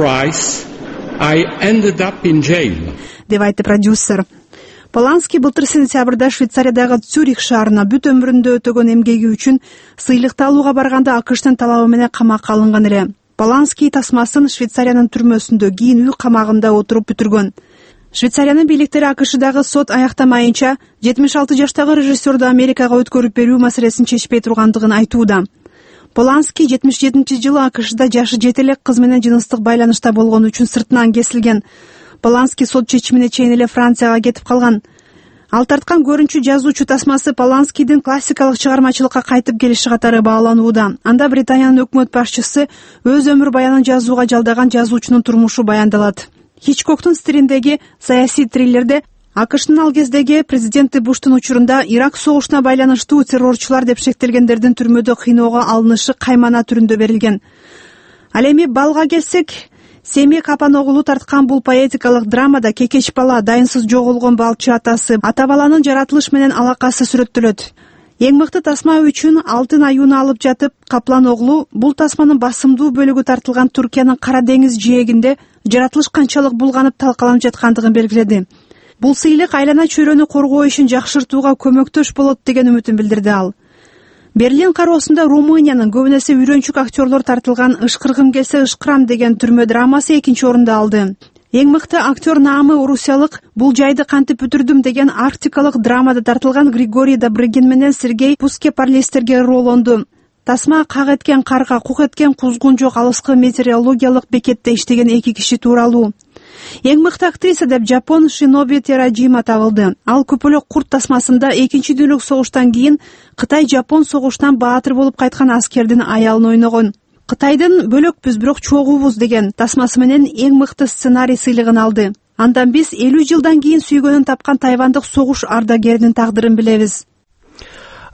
Speaker 15: Деп айтты продюсер. Поланский былтыр сентябрда Швейцариядагы Цюрих шаарына бүт өмүрүндө өтөгөн эмгеги үчүн сыйлыкты алууга барганда АКШтын талабы менен камакка алынган эле. Поланский тасмасын Швейцариянын түрмөсүндө кийин үй камагында отуруп бүтүргөн. Швейцариянын бийликтери АКШдагы сот аяктамайынча 76 жаштагы режиссерду Америкага өткөрүп берүү маселесин чечпей тургандыгын айтууда. Поланский 77-жылы АКШда жашы жете элек кыз менен жыныстык байланышта болгон үчүн сыртынан кесилген. Поланский сот чечимине чейин эле Францияга кетип калган. Ал тарткан көрүнчү жазуучу тасмасы Поланскийдин классикалык чыгармачылыкка кайтып келиши катары бааланууда. Анда Британиянын өкмөт башчысы өз өмүр баянын жазууга жалдаган жазуучунун турмушу баяндалат. Хичкоктун стилиндеги саясий триллерде АКШнын ал кездеги президенти Буштун учурунда Ирак согушуна байланыштуу террорчулар деп шектелгендердин түрмөдө кыйноого алынышы каймана түрүндө берилген. Ал эми Балга келсек, Семи Капаноглу тарткан бул поэтикалык драмада кекеч бала, дайынсыз жоголгон балчы атасы, ата баланын жаратылыш менен алакасы сүрөттөлөт. Эң мыкты тасма үчүн алтын аюуну алып жатып, Каплан оглу бул тасманын басымдуу бөлүгү тартылган Туркиянын Кара деңиз жээгинде жаратылыш канчалык булганып талкаланып жаткандыгын белгиледи. Бул сыйлык айлана чөйрөнү коргоо ишин жакшыртууга көмөктөш болот деген үмүтүн билдирди ал. Берлин кароосунда Румыниянын көбүнесе үйрөнчүк актерлор тартылган Ышкыргым келсе ышкырам деген түрмө драмасы 2-нчи орунду алды. Эң мыкты актер наамы орусиялык Бул жайды кантип бүтүрдүм деген арктикалык драмада тартылган Григорий Добрыгин менен Сергей Пускепарлестерге ролонду. Тасма как эткен карга, кук эткен кузгун жок алыскы метеорологиялык бекетте иштеген 2 киши тууралуу. Эң мыкты актриса деп Жапон Шиноби Тераджима табылды. Ал Көпөлөк курт тасмасында 2-нчи дүйнөлүк согуштан кийин Кытай-Жапон согуштан баатыр болуп кайткан аскердин аялын ойногон. Кытайдын бөлөкпүз бирок чогуубуз деген тасмасы менен эң мыкты сценарий сыйлыгын алды. Андан биз 50 жылдан кийин сүйгөнүн тапкан тайвандык согуш ардагеринин тагдырын билебиз.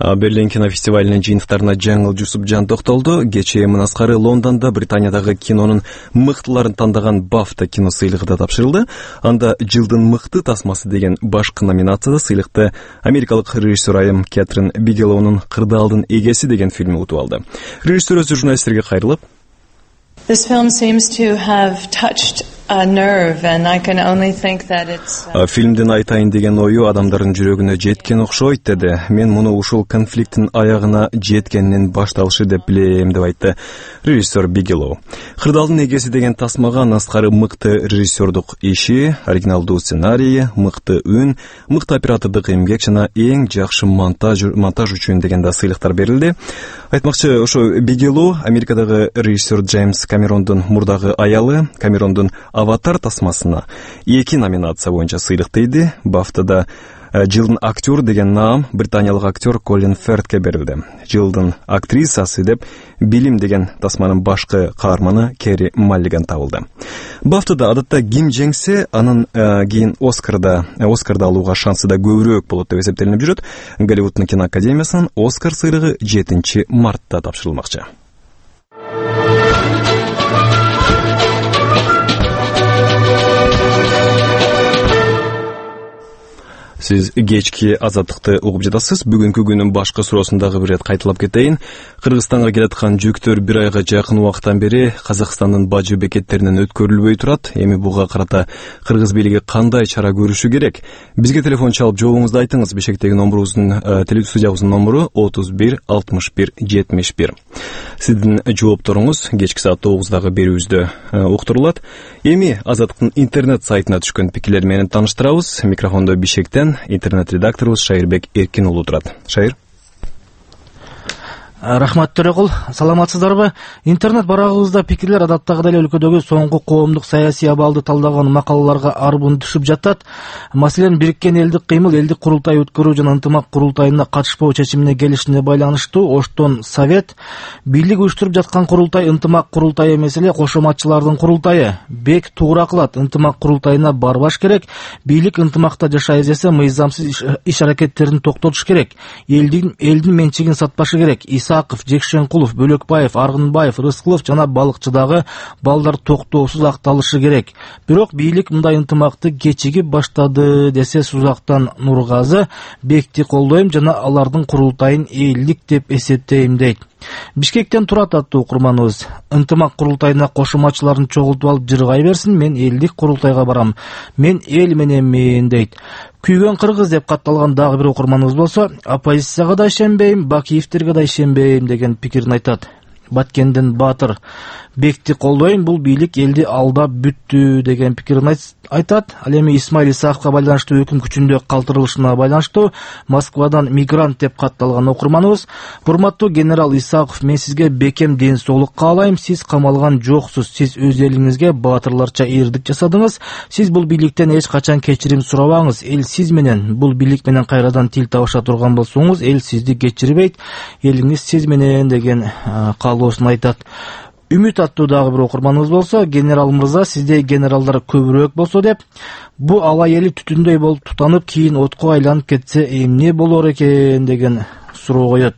Speaker 1: Берлин кинофестивалинин жыйынтыктарына Жаңыл Жусупжан токтолду. Кечээ мынаскары Лондондо Британиядагы кинонун мыктыларын тандаган BAFTA кино сыйлыгы да тапшырылды. Анда жылдын мыкты тасмасы деген башкы номинацияда сыйлыкты америкалык режиссер айым Кэтрин Бигелоунун Кырдаалдын эгеси деген фильми утуп алды. Режиссер өзү журналисттерге кайрылып,
Speaker 17: This film seems to have touched a nerve, and I can only think that it's...
Speaker 1: Фильмдин айтайын деген ою адамдардын жүрөгүнө жеткен окшойт деди. Мен муну ушул конфликттин аягына жеткенинин башталышы деп билем, деп айтты режиссер Бигелоу. Кырдаалдын эгеси деген тасмага наскары мыкты режиссердук иши, оригиналдуу сценарийи, мыкты үн, мыкты оператордук эмгек жана эң жакшы монтаж үчүн деген да сыйлыктар берилди. Айтмакчы, ошо Бигелоу Америкадагы режиссер Джеймс Камерондун мурдагы аялы, Камерондун Аватар тасмасына 2 номинация боюнча сыйлыктайды. BAFTAда жылдын актер деген наам британиялык актер Колин Фертке берилди. Жылдын актрисасы деп Билим деген тасманын башкы каарманы Кери Маллиган табылды. BAFTAда адатта ким жеңсе, анын кийин Оскарда алууга шансы да көбүрөөк болот деп эсептелинип жүрөт. Голливуддун киноакадемиясынын Оскар сыйлыгы 7 мартта тапшырылмакчы. Сиз кечки азаттыкты угуп жатасыз. Бүгүнкү күнүн башкы суроосундагы бир рет кайталап кетейин. Кыргызстанга келаткан жүктөр бир айга жакын убакыттан бери Казакстандын бажы бекеттеринен өткөрүлбөй турат. Эми буга карата кыргыз бийлиги кандай чара көрүшү керек? Бизге телефон чалып жообуңузду айтыңыз. Бишкектеги номурубуздун телестудиябыздын номуру 31 61 71. Сиздин жоопторуңуз кечки саат 9дагы берүүбүздө уктурулат. Эми Азаттыктын интернет сайтына түшкөн пикирлер менен тааныштырабыз. Микрофондо Бишкектен интернет-редакторубуз Шайырбек Эркин уулу турат. Шайыр.
Speaker 18: Рахмат Төрөкул, саламатсыздарбы? Интернет барагыбызда пикирлер адаттагы эле өлкөдөгү соңку коомдук саясий абалды талдаган макалаларга арбын түшүп жатат. Маселен, Бириккен элдик кыймыл элдик курултай өткөрүү жана ынтымак курултайына катышпоо чечимине келишине байланыштуу Оштон Совет бийлик уюштуруп жаткан курултай ынтымак курултайы эмес эле кошоматчылардын курултайы. Бек туура кылат, ынтымак курултайына барбаш керек. Бийлик ынтымакта жашай эзесе мыйзамсыз иш аракеттерин токтотуш керек. Элдин менчигин сатпашы керек. Исаков, Жекшенкулов, Бөлөкбаев, Аргынбаев, Рыскулов жана балыкчыдагы балдар токтоосуз акталышы керек. Бирок бийлик мындай ынтымакты кечигип баштады десе Сузактан Нургазы, Бекти колдойм жана алардын курултайын элдик деп эсептейм дейт. Бишкектен Турат аттуу окурманыбыз. Ынтымак курултайына кошумачыларын чогултуп алып жыргай берсин, мен элдик курултайга барам. Мен эл мененмин дейт. Күйгөн кыргыз деп катталган дагы бир окурманыбыз болсо, оппозицияга да ишенбейм, Бакиевтерге да ишенбейм деген пикирин айтат. Баткенден Батыр, Бекти колдойм, бул бийлик элди алдап бүттү деген пикирин айтат. Ал эми Исмаил Исаковго байланыштуу өкүм күчүндө калтырылышына байланыштуу Москвадан мигрант деп катталган окурманыбыз. Урматтуу генерал Исаков, мен сизге бекем ден соолук каалайм. Сиз камалган жоксуз. Сиз өз элиңизге баатырларча эрдик жасадыңыз. Сиз бул бийликтен эч качан кечирим сурабаңыз. Эл сиз менен, бул бийлик менен кайрадан тил табыша турган болсоңуз, эл сизди кечирбейт. Элиңиз сиз менен деген каалоосун айтат. Үмүт аттуу дагы бир окурманыбыз болсо, генерал мырза, сиздей генералдар көбүрөөк болсо деп, бу алай эли түтүндөй болуп тутанып, кийин отко айланып кетсе эмне болор экен деген суроо коет.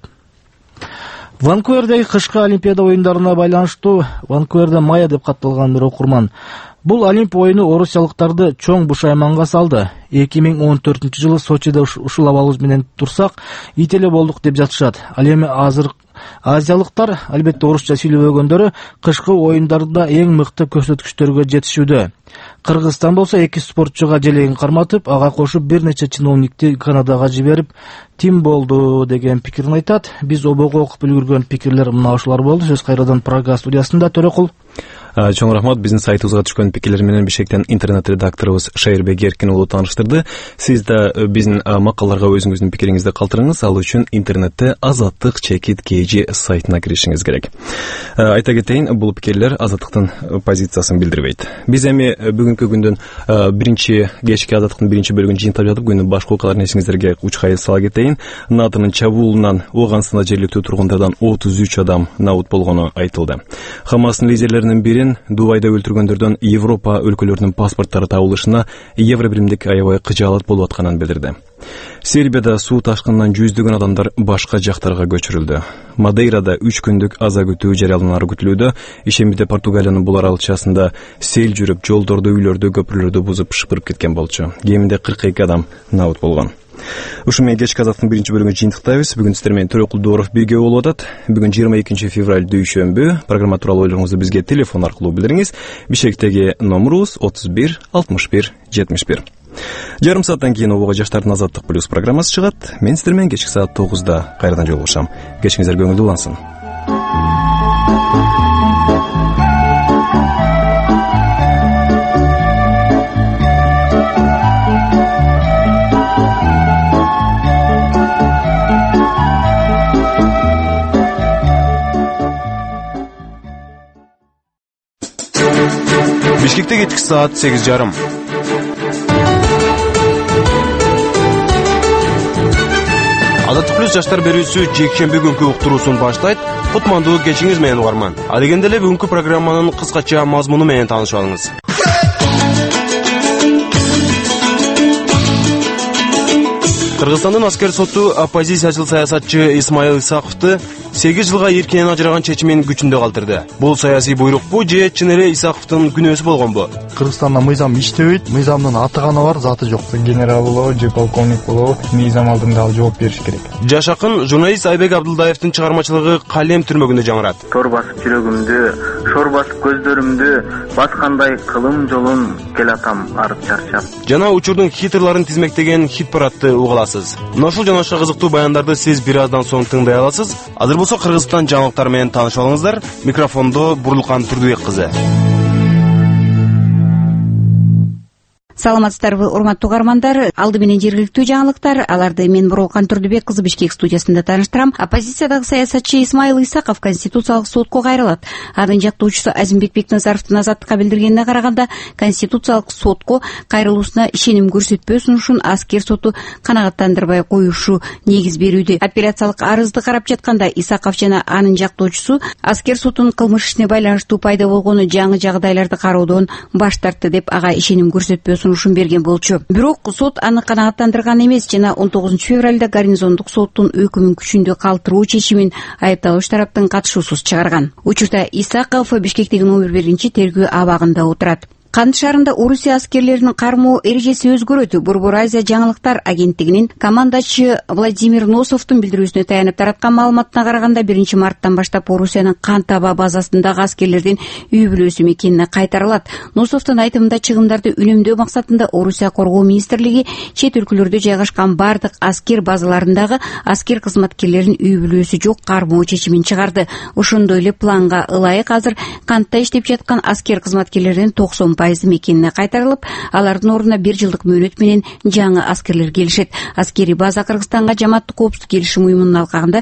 Speaker 18: Ванкувердеги кышкы Олимпиада оюндарына байланыштуу Ванкуверде мая деп катталган бир окурман. Бул Олимп оюну орусиялыктарды чоң бушайманга салды. 2014-жылы Сочиде ушул абалыбыз менен турсак, ит эле болдук деп жатышат. Ал эми азыр азиялыктар, албетте орусча сүйлөбөгөндөрү, кышкы оюндарда эң мыкты көрсөткүчтөргө жетишүүдө. Кыргызстан болсо 2 спортчуга желегин карматып, ага кошуп бир нече чиновникти Канадага жиберип, тим болду деген пикирин айтат. Биз обого окуп үлгүргөн пикирлер мына ушулар болду. Сөз кайрадан Прага студиясында Төрөкул.
Speaker 1: Чоң рахмат, биздин сайтыбызга түшкөн пикирлер менен Бишкектен интернет-редакторубуз Шайырбек Эркин уулу тааныштырды. Сиз да биздин макалаларга өзүңүздүн пикириңизди калтырыңыз. Ал үчүн интернетте Азаттык /KG сайтына киришиңиз керек. Айта кетейин, бул пикирлер Азаттыктын позициясын билдирбейт. Биз эми бүгүнкү күндүн кечки Азаттыктын биринчи бөлүгүн жыйынтап жатып, күндүн башкы окуяларын эсиңиздерге учкай сала кетейин. НАТОнун чабуулунан Ооганстанда жергиликтүү тургундардан 33 адам набут болгону айтылды. Хамастын лидерлеринин бирин Дубайда өлтүргөндөрдөн Европа өлкөлөрүнүн паспорттары табылышына Евробиримдик аябай кыжаалат болуп атканын билдирди. Сербияда суу ташкынынан жүздөгөн адамдар башка жактарга көчүрүлдү. Мадейрада 3 күндүк аза күтүү жарыяланары күтүлүүдө. Ишембиде Португалиянын бул аралчасында сел жүрүп, жолдорду, үйлөрдү, көпүрлөрдү бузуп шыпырып кеткен болчу. Кеминде 42 адам набыт болгон. Ушу менен кечки азаттын биринчи бөлүгүн жыйынтыктайбыз. Бүгүн сиздер менен Төрөкул Дооров бирге болуп атат. Бүгүн 22 февраль дүйшөмбү. Программа тууралуу ойлоруңузду бизге телефон аркылуу билдириңиз. Бишкектеги номерубуз 31 61 71. Жарым сааттан кийин обого жаштардын Азаттык плюс программасы чыгат. Мен сиздер менен кечки саат 9-да кайрадан жолугушам. Кечиңиздер көңүлдүү улансын.
Speaker 19: Бишкекте кечки саат 8:30. Азаттык плюс жаштар берүүсү жекшемби күнкү уктуруусун баштайт. Кутмандуу кечиңиз менен угарман. А дегенде эле бүгүнкү программанын кыскача мазмуну менен таанышып алыңыз. Кыргызстандын аскер соту оппозициячыл саясатчы Исмаил Исаковду 8 жылга эркинен ажыраган чечимин күчүндө калтырды. Бул саясий буйрукпу же чын эле Исаковдун күнөөсү болгонбу?
Speaker 20: Кыргызстанда мыйзам иштебейт, мыйзамдын аты гана бар, заты жок. Генерал болобу же полковник болобу, мыйзам алдында ал жооп бериш керек.
Speaker 19: Жаш акын журналист Айбек Абдылдаевдин чыгармачылыгы калем түрмөгүндө жаңырат.
Speaker 21: Тор басып жүрөгүмдү, шор басып көздөрүмдү, баскандай кылым жолун келатам арып чарчап.
Speaker 19: Жана учурдун хитрларын тизмектеген хит парадты угуласыз. Мына ушул жана башка кызыктуу баяндарды сиз бир аздан соң тыңдай аласыз. Азыр болсо Кыргызстан жаңылыктары менен таанышып алыңыздар. Микрофондо Бурлукан Турдубек кызы.
Speaker 4: Саламатсыздарбы, урматтуу угармандар. Алды менен жергиликтүү жаңылыктар. Аларды мен Бурлукан Турдубек кызы Бишкек студиясында тааныштырам. Оппозициядагы саясатчы Исмаил Исаков Конституциялык сотко кайрылат. Анын жактоочусу Азимбек Бекназаровдун Азаттыкка билдиргенине караганда, Конституциялык сотко кайрылуусуна ишеним көрсөтпөсүн ушун аскер соту канагаттандырбай коюшу негиз берүүдө. Апелляциялык арызды карап жатканда Исаков жана анын жактоочусу аскер сотунун кылмыш ишине байланыштуу пайда болгону жаңы жагдайларды кароодон баш тартты деп ага ишеним көрсөтпөсүн ушун берген болчу. Бирок сот аны канагаттандырган эмес жана 19 февралда гарнизондук соттун өкүмүн күчүндө калтыруу чечимин айыпталууч тараптын катышуусуз чыгарган. Учурда Исаков Бишкектеги номер 1 тергөө абагында отурат. Кант шаарында Орусия аскерлеринин кармоо эрежеси өзгөрөт. Борбор Азия жаңылыктар агенттигинин командачы Владимир Носовдун билдирүүсүнө таянып тараткан маалыматына караганда 1 марттан баштап Орусиянын Кант аба базасындагы аскерлердин үй бүлөсү мекенине кайтарылат. Носовдун айтымында чыгымдарды үнөмдөө максатында Орусия коргоо министрлиги чет өлкөлөрдө жайгашкан бардык аскер базаларындагы аскер кызматкерлеринин үй бүлөсү жок кармоо чечимин чыгарды. Ошондой эле планга ылайык азыр Кантта иштеп жаткан аскер кызматкерлеринин 90% мекенине кайтарылып, алардын ордуна 1 жылдык мөөнөт менен жаңы аскерлер келишет. Аскери база Кыргызстанга Жамааттык коопсуздук келишим уюмунун алкагында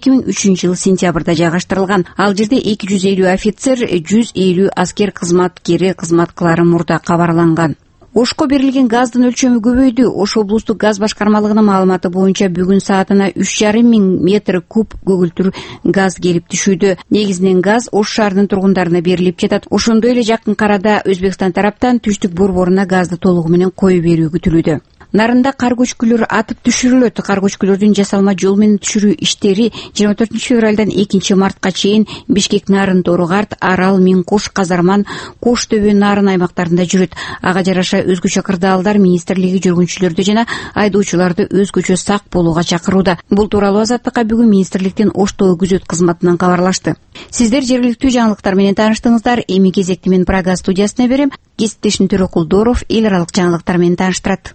Speaker 4: 2003 сентябрда жайгаштырылган. Ал жерде 250 офицер, 150 аскер кызматкери кызмат кылары мурда кабарланган. Ошко берилген газдын өлчөмү көбөйдү. Ош облустук газ башкармалыгынын маалыматы боюнча бүгүн саатына 3,5 миң метр куб көгүлтүр газ келип түшүүдө. Негизинен газ Ош шаарынын тургундарына берилип жатат. Ошондой эле жакын арада Өзбекстан тараптан Түштүк борборуна газды толугу менен коюп берүү күтүлүүдө. Нарында кар көчкүлөр атып түшүрүлөт. Кар көчкүлөрдүн жасалма жол менен түшүрүү иштери 24 февралдан 2 мартка чейин Бишкек Нарын, Торугарт, Арал, Минкош, Казарман, Кош төбө Нарын аймактарында жүрөт. Ага жараша өзгөчө кырдаалдар министрлиги жүргүнчүлөрдү жана айдоочуларды өзгөчө сак болууга чакырууда. Бул тууралуу Азаттыкка бүгүн министрликтен Оштогу күзөт кызматынан кабарлашты. Сиздер жергиликтүү жаңылыктар менен тааныштыңыздар. Эми кезекти мен Прага студиясына берем. Кесиптешим Төрөкул Дооров эл аралык жаңылыктар менен тааныштырат.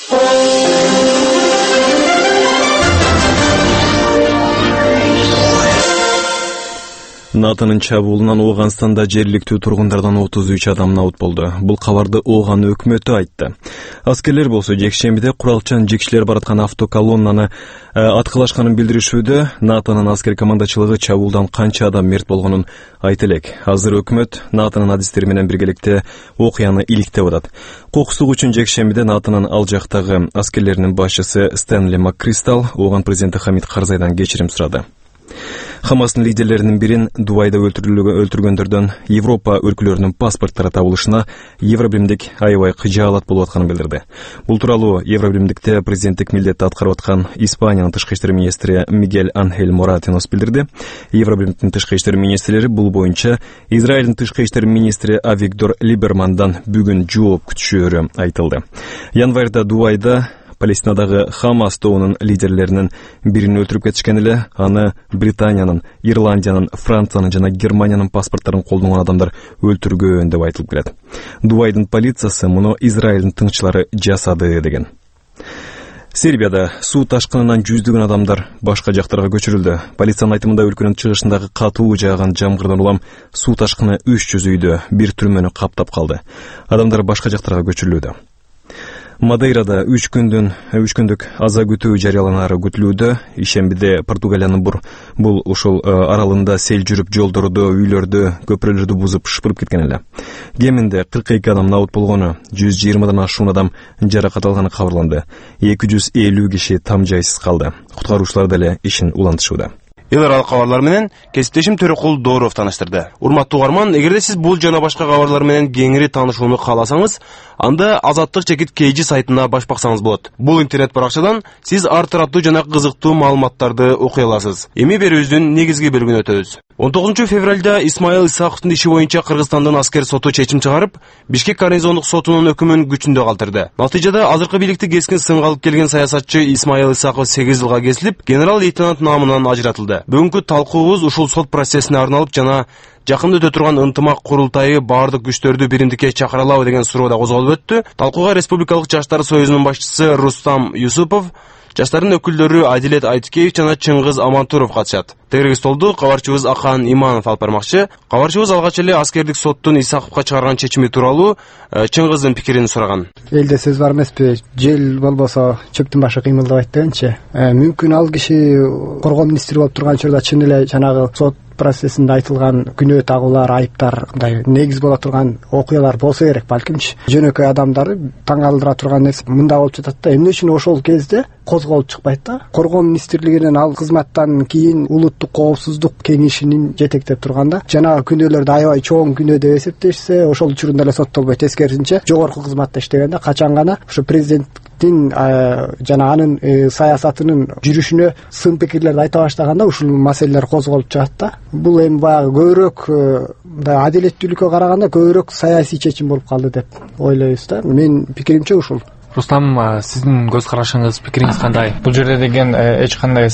Speaker 1: НАТОнун чабуулунан Ооганстанда жергиликтүү тургундардан 33 адам набыт болду. Бул кабарды Ооган өкмөтү айтты. Аскерлер болсо жекшембиде куралчан жекшелер бараткан автоколоннаны аткылашканын билдиришүүдө. НАТОнун аскер командачылыгы чабуулдан канча адам мерт болгонун айтып элек. Азыр өкмөт НАТОнун адистери менен биргеликте окуяны иликтеп атат. Кокустук үчүн жекшембиде НАТОнун ал жактагы аскерлеринин башчысы Стэнли Маккристал Ооган президенти Хамид Карзайдан кечирим сурады. Хамастын лидерлеринин бирин Дубайда өлтүргөндөрдөн Европа өлкөлөрүнүн паспорттары табылышына Евробиримдик аябай кыжаалат болуп атканын билдирди. Бул тууралуу Евробиримдикте президенттик милдетти аткарып аткан Испаниянын тышкы иштер министри Мигель Анхель Моратинос билдирди. Евробиримдиктин тышкы иштер министрлери бул боюнча Израилдин тышкы иштер министри Авигдор Либермандан бүгүн жооп күтүшөөрү айтылды. Январда Дубайда Палестинадагы Хамас тобунун лидерлеринин бирин өлтүрүп кетишкен эле, аны Британиянын, Ирландиянын, Франциянын жана Германиянын паспорттарын колдонгон адамдар өлтүргөн деп айтылып келет. Дубайдын полициясы муну Израилдин тыңчылары жасады деген. Сербияда суу ташкынынан жүздөгөн адамдар башка жактарга көчүрүлдү. Полициянын айтымында өлкөнүн чыгышындагы катуу жааган жамгырдан улам суу ташкыны 300 үйдү, бир түрмөнү каптап калды. Адамдар башка жактарга көчүрүлүүдө. Мадейрада 3 күндүк аза күтүү жарыяланары күтүлүүдө. Ишембиде Португалиянын бул ушул аралында сел жүрүп жолдорду, үйлөрдү, көпүрөлөрдү бузуп шыпырып кеткен эле. Кеминде 42 адам набыт болгону, 120дан ашуун адам жаракат алганы кабарланды. 250 киши там жайсыз калды. Куткаруучулар деле ишин улантышууда.
Speaker 19: Эл аралык кабарлар менен кесиптешим Төрөкул Дооров таныштырды. Урматтуу угарман, эгерде сиз бул жана башка кабарлар менен кеңири таанышууну кааласаңыз, анда Азаттык чекит KG сайтына баш баксаңыз болот. Бул интернет баракчадан сиз ар тараптуу жана кызыктуу маалыматтарды окуй аласыз. Эми берүүбүздүн негизги бөлүгүнө өтөбүз. 19 февралда Исмаил Исаковдун иши боюнча Кыргызстандын аскер соту чечим чыгарып, Бишкек гарнизондук сотунун өкүмүн күчүндө калтырды. Натыйжада азыркы бийликти кескин сынга алып келген саясатчы Исмаил Исаков 8 жылга кесилип, генерал-лейтенант наамынан ажыратылды. Бүгүнкү талкуубуз ушул сот процессине арналып жана жакында өтө турган ынтымак курултайы баардык күчтөрдү биримдикке чакыралабы деген суроода козголуп өттү. Талкууга Республикалык Жаштар союзунун башчысы Рустам Юсупов, жаштардын өкүлдөрү Адилет Айтыкеев жана Чыңгыз Амантуров катышат. Тегири столду кабарчыбыз Акан Иманов алып бармакчы. Кабарчыбыз алгач эле аскердик соттун Исаковго чыгарган чечими тууралуу Чыңгыздын пикирин сураган.
Speaker 5: Элде сөз бар эмеспи, жел болбосо чөптүн башы кыймыл деп айтты дегенчи. Мүмкүн ал киши коргоо министри болуп турган учурда чын эле жанагы сот процессинде айтылган күнөө тагуулар, айыптар, мындай негиз боло турган окуялар болсо керек, балкимчи. Жөнөкөй адамдарды таң калтыра турган нерсе мында болуп жатат да. Эмне үчүн ошол кезде козголуп чыкпайт да? Коргоо министрлигинин ал кызматтан кийин улуттук коопсуздук кеңешинин жетектеп турганда, жанагы күнөөлөрдү аябай чоң күнөө деп эсептешсе, ошол учурунда эле соттолбойт. Тескерисинче, жогорку кызматта иштегенде качан гана ошо президенттин жана анын саясатынын жүрүшүнө сын пикирлерди айта баштаганда ушул маселелер козголуп чыгат да. Бул эми баягы көбүрөөк адилеттүүлүккө караганда көбүрөөк саясий чечим болуп калды деп ойлойбуз да. Менин пикиримче ушул.
Speaker 22: Рустам, сиздин көз карашыңыз, пикириңиз кандай?
Speaker 20: Бул жерде деген эч кандай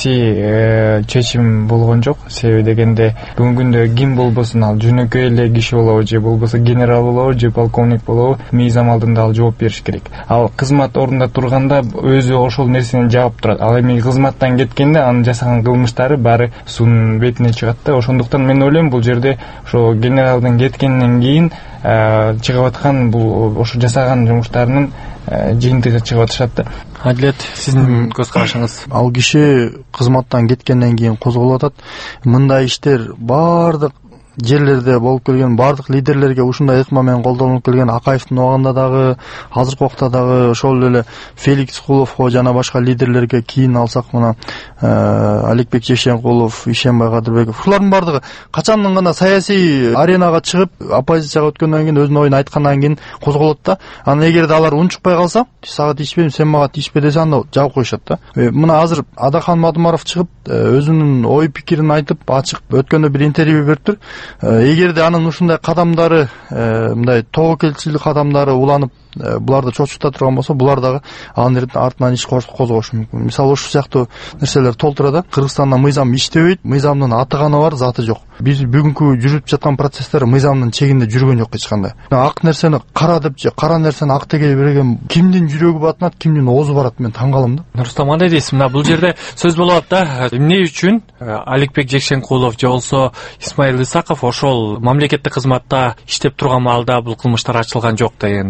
Speaker 20: саясий чечим болгон жок. Себеби дегенде бүгүнкү күндө ким болбосун, ал жөнөкөй эле киши болобу же болбосо генерал болобу же полковник болобу, мыйзам алдында ал жооп бериш керек. Ал кызмат ордунда турганда өзү ошол нерсени жаап турат. Ал эми кызматтан кеткенде анын жасаган кылмыштары баары суунун бетине чыгат да. Ошондуктан мен ойлойм, бул жерде ошо генералдын кеткенден кийин чыгып аткан бул ошо жасаган жумуштарынын жыйынтыгы чыгып атышат да.
Speaker 22: Адилет, сиздин көз карашыңыз?
Speaker 20: Ал киши кызматтан кеткенден кийин козголуп атат. Мындай иштер баардык жерлерде болуп келген, баардык лидерлерге ушундай ыкма менен колдонулуп келген. Акаевдин убагында дагы, азыркы убакта дагы ошол эле Феликс Куловго жана башка лидерлерге кийин алсак, мына Аликбек Жешенкулов, Ишенбай Кадырбеков, ушулардын баардыгы качандан гана саясий аренага чыгып, оппозицияга өткөндөн кийин өзүнүн оюн айткандан кийин козголот да. Анан эгерде алар унчукпай калса, сага тийишпейм, сен мага тийишпе десе, анда жабып коюшат да. Мына азыр Адахан Мадумаров чыгып, өзүнүн ой пикирин айтып, ачык өткөндө бир интервью бериптир. Эгерде анын ушундай кадамдары, мындай тобокелчилик кадамдары уланып, буларды чочута турган болсо, булар дагы анын артынан иш козгошу мүмкүн. Мисалы, ушул сыяктуу нерселер толтурат. Кыргызстанда мыйзам иштебейт, мыйзамдын атыганы бар, заты жок. Биз бүгүнкү жүрүп жаткан процесстер мыйзамдын чегинде жүргөн жок эч кандай. Ак нерсени кара деп же кара нерсени ак деге берген кимдин жүрөгү батынат, кимдин оозу барат, мен таң калам да.
Speaker 22: Рустам, кандай дейсиз? Мына бул жерде сөз болот да. Эмне үчүн Аликбек Жекшенкулов же болсо Исмаил Исаков ошол мамлекеттик кызматта иштеп турган маалда бул кылмыштар ачылган жок деген сөз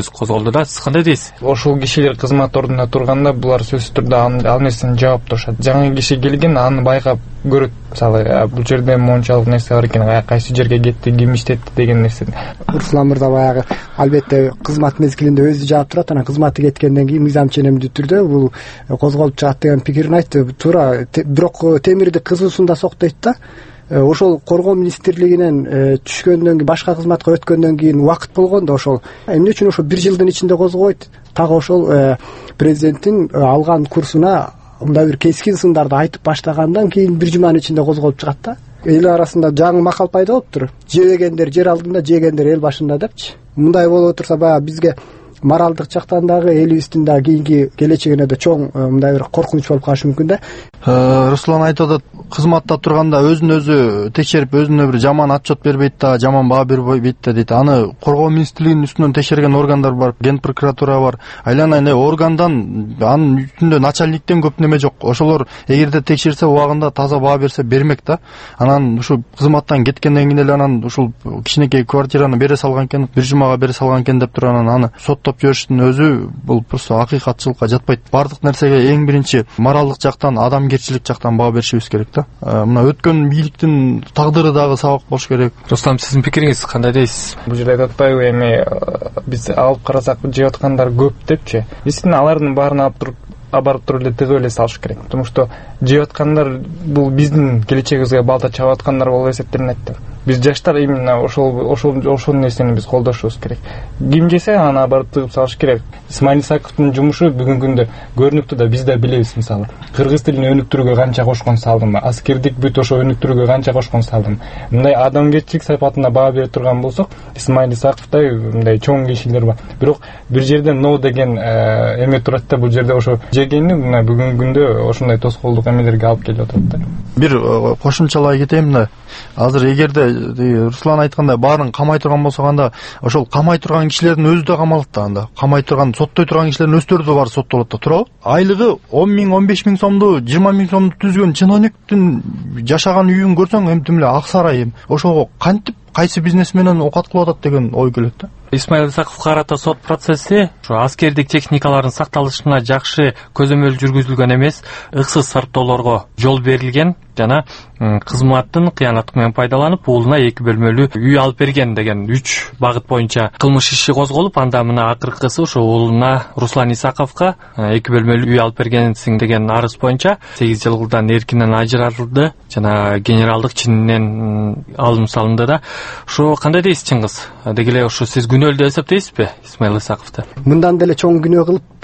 Speaker 22: сөз козголду да. Сиз кандай дейсиз?
Speaker 6: Ошол кишилер кызмат ордунда турганда булар сөзсүз түрдө ал нерсени жаап турушат. Жаңы киши келген аны байкап көрөт. Мисалы, бул жерде мончалык нерсе бар экен, кайсы жерге кетти, ким иштетти деген нерсени.
Speaker 5: Руслан мырза баягы албетте кызмат мезгилинде өзү жаап турат, анан кызматы кеткенден кийин мыйзам ченемдүү түрдө бул козголуп чыгат деген пикирин айтты. Туура, бирок темирди кызуусунда соктойт да. Ошол коргоо министрлигинен түшкөндөн кийин, башка кызматка өткөндөн кийин убакыт болгондо ошол эмне үчүн ошо 1 жылдын ичинде козгобойт? Так ошол президенттин алган курсуна мындай бир кескин сындарды айтып баштагандан кийин 1 жуманын ичинде козголуп чыгат да. Эл арасында жаңы макал пайда болуптур. Жебегендер жер алдында, жегендер эл башында депчи. Мындай болуп турса баягы бизге моралдык жактан дагы элибиздин да кийинки келечегине да чоң мындай бир коркунуч болуп калышы мүмкүн да.
Speaker 20: Руслан айтып атат, кызматта турганда өзүн өзү текшерип, өзүнө бир жаман отчет бербейт да, жаман баа бербейт да дейт. Аны коргоо министрлигинин үстүнөн текшерген органдар бар, Ген прокуратура бар. Айланайын органдан, анын үстүндө начальниктен көп неме жок. Ошолор эгерде текшерсе убагында таза баа берсе бермек да. Анан ушу кызматтан кеткенден кийин эле анан ушул кичинекей квартираны бере салган экен, 1 жумага бере салган экен деп туруп анан аны соттоп жибериштин өзү бул просто акыйкатчылыкка жатпайт. Бардык нерсеге эң биринчи моралдык жактан, адамгерчилик жактан баа беришибиз керек да. Мына өткөн бийликтин тагдыры дагы сабак болуш керек.
Speaker 22: Рустам, сиздин пикириңиз кандай дейсиз?
Speaker 6: Бул жерде айтып атпайбы, эми биз алып карасак жеп аткандар көп депчи. Действительно, алардын баарын алып туруп эле тыгып эле салыш керек. Потому что жеп аткандар бул биздин келечегибизге балта чабып аткандар болуп эсептелинет да. Биз жаштар именно ошол нерсени биз колдошубуз керек. Ким жесе аны барып тыгып салыш керек. Исмаил Исаковдун жумушу бүгүнкү күндө көрүнүптү да, биз да билебиз. Мисалы, кыргыз тилин өнүктүрүүгө канча кошкон салдым, аскердик бүт ошо өнүктүрүүгө канча кошкон салдым. Мындай адамгерчилик сапатында баа бере турган болсок, Исмаил Исаковдой мындай чоң кишилер бар. Бирок бир жерден но деген эме турат да, бул жерде ошо жегени мына бүгүнкү күндө ошондой тоскоолдук эмелерге алып келип атат да.
Speaker 20: Бир кошумчалай кетейин да. Азыр эгерде Руслан айткандай баарын камай турган болсо, анда ошол камай турган кишилердин өзү да камалат да. Анда камай турган, соттой турган кишилердин өздөрү да баары соттолот да, туурабы? Айлыгы 10 миң, 15 миң сомду, 20 миң сомду түзгөн чиновниктин жашаган үйүн көрсөң, эмтим эле ак сарай, ошого кантип кайсы бизнесменен окат кылып атат деген ой келет да.
Speaker 22: Исмаил Исаковго карата сот процесси ушу аскердик техникалардын сакталышына жакшы көзөмөл жүргүзүлгөн эмес, ыксыз сарптоолорго жол берилген жана кызматтын кыянаттык менен пайдаланып уулуна 2 бөлмөлүү үй алып берген деген 3 багыт боюнча кылмыш иши козголуп, анда мына акыркысы ушу уулуна Руслан Исаковго 2 бөлмөлүү үй алып бергенсиң деген арыз боюнча 8 жылдан эркинен ажыралды жана генералдык чининен алым салынды да. Ушу кандай дейсиз Чыңгыз? Деги эле ушу сиз күнөөлүү деп эсептейсизби Исмаил Исаковду?
Speaker 5: Мындан деле чоң күнөө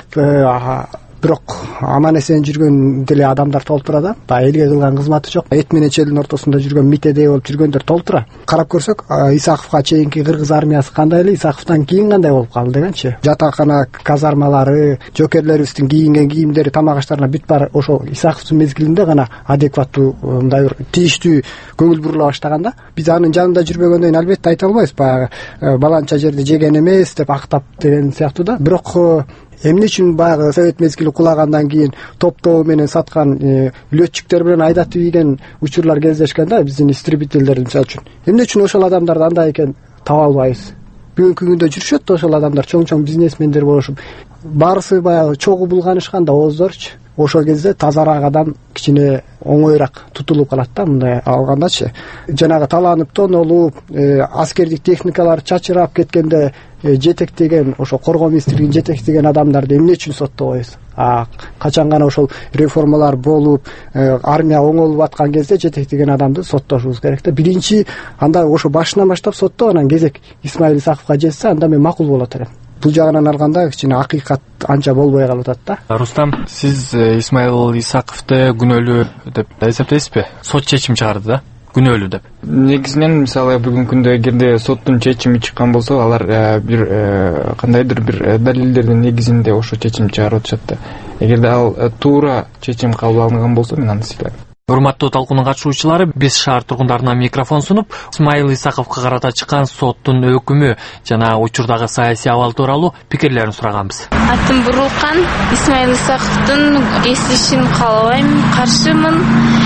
Speaker 5: кылып, бирок аман эсен жүргөн деле адамдар толтура да. Элге кылган кызматы жок. Эт менен челдин ортосунда жүргөн митедей болуп жүргөндөр толтура. Карап көрсөк, Исаковго чейинки кыргыз армиясы кандай эле, Исаковдон кийин кандай болуп калды дегенчи. Жатакана казармалары, жокерлерибиздин кийинген кийимдери, тамак аштарына бүт бар ошо Исаковдун мезгилинде гана адекваттуу, мындай бир тийиштүү көңүл бурула баштаганда, биз анын жанында жүрбөгөндөн кийин албетте айта албайбыз. Баягы баланча жерди жеген эмес деп актап деген сыяктуу да. Бирок эмне үчүн баягы совет мезгили кулагандан кийин топтоо менен саткан летчиктер менен айдатып ийген учурлар кездешкен да, биздин истребительдер мисалы үчүн. Эмне үчүн ошол адамдарды андай экен таба албайбыз? Бүгүнкү күндө жүрүшөт да ошол адамдар, чоң бизнесмендер болушуп, баарысы баягы чогуу булганышкан да, ооздорчу. Ошол кезде тазараак адам кичине оңоюраак тутулуп калат да, мындай алгандачы. Жанагы таланып тонолуп, аскердик техникалар чачырап кеткенде жетектеген, ошо коргоо министрлигин жетектеген адамдарды эмне үчүн соттобойбуз? Качан гана ошол реформалар болуп, армия оңолуп аткан кезде жетектеген адамды соттошубуз керек да. Биринчи анда ошо башынан баштап соттоо, анан кезек Исмаил Исаковго жетсе, анда мен макул болот элем. Бул жагынан алганда кичине акыйкат анча болбой калып атат да.
Speaker 22: Рустам, сиз Исмаил Исаковду күнөөлүү деп эсептейсизби? Сот чечим чыгарды да, күнөөлүү деп.
Speaker 6: Негизинен мисалы бүгүнкү күндө эгерде соттун чечими чыккан болсо, алар бир кандайдыр бир далилдердин негизинде ошо чечим чыгарып атышат да. Эгерде ал туура чечим кабыл алынган болсо, мен аны сыйлайм.
Speaker 22: Урматтуу талкуунун катышуучулары, биз шаар тургундарына микрофон сунуп, Исмаил Исаковго карата чыккан соттун өкүмү жана учурдагы саясий абал тууралуу пикирлерин сураганбыз.
Speaker 8: Атым Бурулкан, Исмаил Исаковдун эслишин каалабайм, каршымын.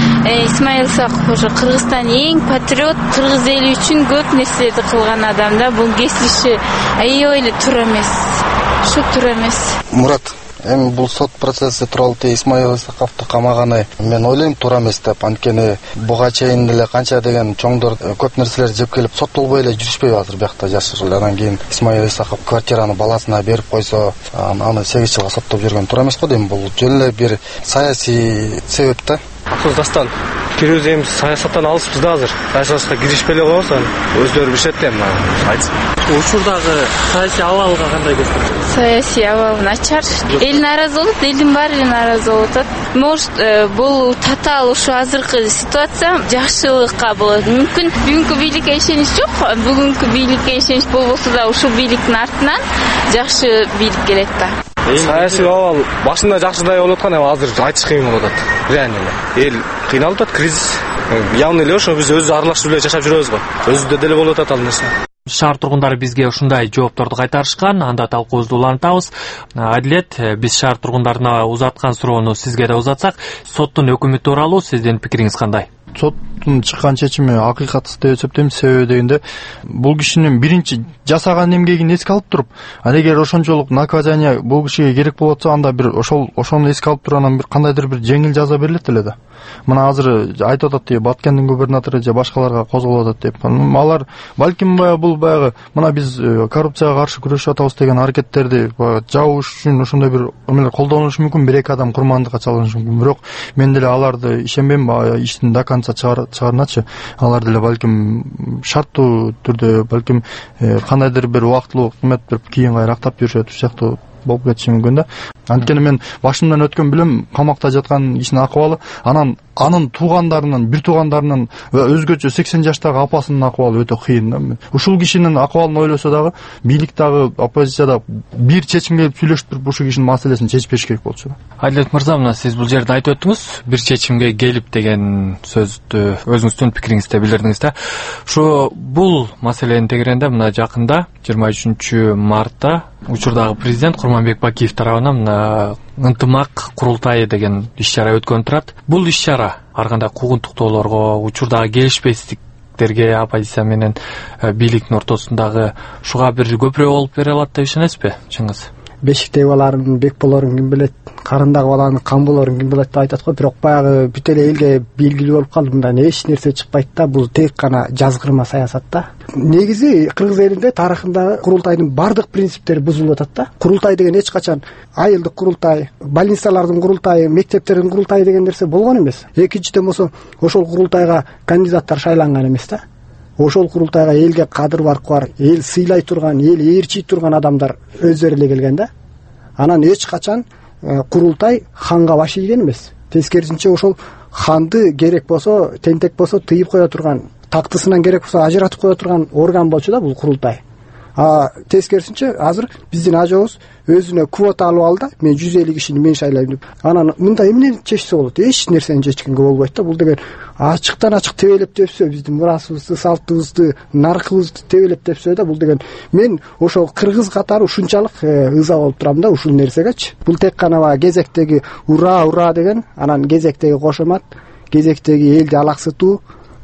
Speaker 8: Исмаил Исаков ошо Кыргызстан эң патриот, кыргыз эли үчүн көп нерселерди кылган адам да. Бул эслиши аябай эле туура эмес. жакшы тура эмес.
Speaker 20: Мурат, эми бул сот процесси тууралуу Исмаил Исаковду камаганы мен ойлойм туура эмес деп. Анткени буга чейин деле канча деген чоңдор көп нерселер жеп келип соттолбой эле жүрүшпөйбү азыр биякта жашыр. Анан кийин Исмаил Исаков квартираны баласына берип койсо, аны 8 жылга соттоп жүргөн туура эмес го дейм. Бул жөн эле бир саясий себеп да.
Speaker 7: Аксыздастан кирүүбүз эми саясаттан алыспыз да азыр. Саясатка киришпей эле коебуз, өздөрү билишет да эми айтсын.
Speaker 22: Учурдагы саясий абалга кандай көрсөтөт?
Speaker 8: Саясий абал начар. Эл нааразы болот, элдин баары нааразы болуп атат. Может, бул татаал ушу азыркы ситуация жакшылыкка болот. Мүмкүн бүгүнкү бийликке ишенич жок. Бүгүнкү бийликке ишенич болбосо да ушу бийликтин артынан жакшы бийлик келет да.
Speaker 7: Саясий абал башында жакшыдай болуп аткан, азыр айтыш кыйын болуп атат. Реально эле. Эл кыйналып атат, кризис. Явный эле ошо биз өзү аралашып эле жашап жүрөбүз го. Өзүдө деле болуп атат ал нерсе.
Speaker 22: Шаар тургундары бизге ушундай жоопторду кайтарышкан. Анда талкуубузду улантабыз. Адилет, биз шаар тургундарына узаткан суроону сизге да узатсак, соттун өкүмү тууралуу сиздин пикириңиз кандай?
Speaker 20: Соттун чыккан чечими акыйкатсыз деп эсептейм. Себеби дегенде бул кишинин биринчи жасаган эмгегин эске алып туруп, эгер ошончолук наказание бул кишиге керек болуп атса, анда бир ошону эске алып туруп, анан бир кандайдыр бир жеңил жаза берилет эле да. Мына азыр айтып атат деп, Баткендин губернатору же башкаларга козголуп атат деп. Алар балким бул баягы мына биз коррупцияга каршы күрөшүп атабыз деген аракеттерди жабыш үчүн ошондой бир эмелер колдонулушу мүмкүн, бир-эки адам курмандыкка чалынышы мүмкүн. Бирок мен деле аларды ишенбейм, иштин до конца чыгарыначы. Алар деле балким шарттуу түрдө, балким кандайдыр бир убактылуу кызмет берип кийин кайрактап жүрүшөт сыяктуу болуп кетиши мүмкүн да. Анткени мен башымдан өткөн билем, камакта жаткан кишинин акыбалы, анын туугандарынын, бир туугандарынын ва өзгөчө 80 жаштагы апасынын акыбалы өтө кыйын да. Ушул кишинин акыбалын ойлосо дагы, бийлик дагы, оппозицияда бир чечимге келип сүйлөшүп туруп ушул кишинин маселесин чечип бериш керек болчу.
Speaker 22: Адилет мырза, мына сиз бул жерде айтып өттүңүз, бир чечимге келип деген сөздү өзүңүздүн пикириңизде билдирдиңиз да. Ушу бул маселенин тегерегинде мына жакында 23 мартта учурдагы президент Курманбек Бакиев тарабынан мына ынтымак курултайы деген иш-чара өткөн турат. Бул иш-чара ар кандай куугунтуктоолорго, учурдагы келишпестиктерге оппозиция менен бийликтин ортосундагы ушуга бир көпүрө болуп бере алат деп ишенесизби, Чыңгыз?
Speaker 5: Бешиктеги баланын бек болорун ким билет, карындагы баланын кан болорун ким билет деп айтат го. Бирок баягы бүт эле элге белгилүү болуп калды, мындан эч нерсе чыкпайт да, бул тек гана жазгырма саясат да. Негизи кыргыз элинде тарыхында курултайдын бардык принциптери бузулуп атат да. Курултай деген эч качан айылдык курултай, больницалардын курултайы, мектептердин курултайы деген нерсе болгон эмес. Экинчиден болсо ошол курултайга кандидаттар шайланган эмес да. Ошол курултайга элге кадыр баркы бар, эл сыйлай турган, эл ээрчий турган адамдар өздөрү эле келген да. Анан эч качан курултай ханга баш ийген эмес. Тескерисинче ошол ханды керек болсо, тентек болсо тыйып кое турган, тактысынан керек болсо ажыратып кое турган орган болчу да бул курултай. Тескерисинче азыр биздин ажообуз өзүнө квота алып алды, мен 150 кишини мен шайлайм деп. Анан мындай эмнени чечсе болот? Эч нерсени чечкенге болбойт да. Бул деген ачыктан ачык тебелеп тепсө, биздин мурасыбызды, салтыбызды, наркыбызды тебелеп тепсө да, бул деген мен ошол кыргыз катары ушунчалык ыза болуп турам да ушул нерсегечи. Бул тек гана кезектеги ура деген, анан кезектеги кошомат, кезектеги элди алаксытуу,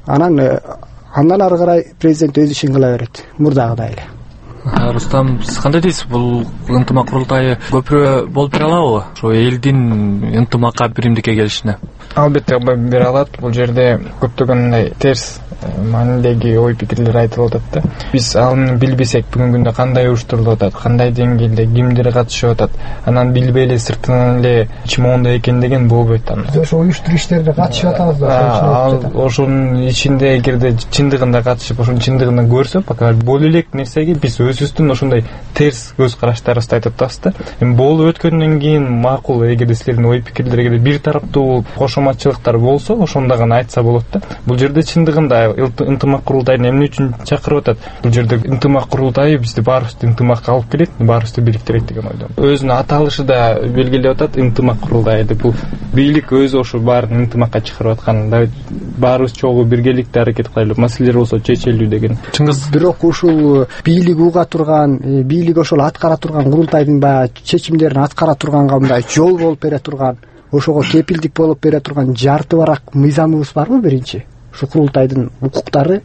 Speaker 5: андан ары карай президент өз ишин кыла берет, мурдагыдай эле.
Speaker 22: Рустам, сиз кандай дейсиз? Бул ынтымак курултайы көпүрө болуп бере алабы? Ошо элдин ынтымакка биримдикке келишине.
Speaker 6: Албетте бере алат. Бул жерде көптөгөн терс маанидеги ой пикирлер айтылып атат да. Биз аны билбесек бүгүнкү күндө кандай уюштурулуп атат, кандай деңгээлде кимдер катышып атат, анан билбей эле сыртынан эле чимондо экен деген болбойт аны.
Speaker 5: Биз ошо уюштуруш иштерине катышып атабыз да.
Speaker 6: Ошонун ичинде эгерде чындыгында катышып, ошонун чындыгын көрсө, пока боло элек нерсеге биз өзүбүздүн ошондой терс көз караштарыбызды айтып атабыз да. Эми болуп өткөндөн кийин макул, эгерде силердин ой пикирлерге бир тараптуу кошоматчылыктар болсо, ошондо гана айтса болот да. Бул жерде чындыгында ынтымак курултайын эмне үчүн чакырып атат? Бул жерде ынтымак курултайы бизди баарыбызды ынтымакка алып келет, баарыбызды бириктирет деген ойдомун. Өзүнүн аталышы да белгилеп атат, ынтымак курултайы деп. Бул бийлик өзү ошо баарын ынтымакка чакырып аткан, баарыбыз чогуу биргеликте аракет кылайлы, маселелер болсо чечелүү деген.
Speaker 22: Чыңгыз,
Speaker 5: бирок ушул бийлик уга турган, бийлик ошол аткара турган курултайдын баягы чечимдерин аткара турганга мындай жол болуп бере турган, ошого кепилдик болуп бере турган жарты барак мыйзамыбыз барбы биринчи? Ушу курултайдын укуктары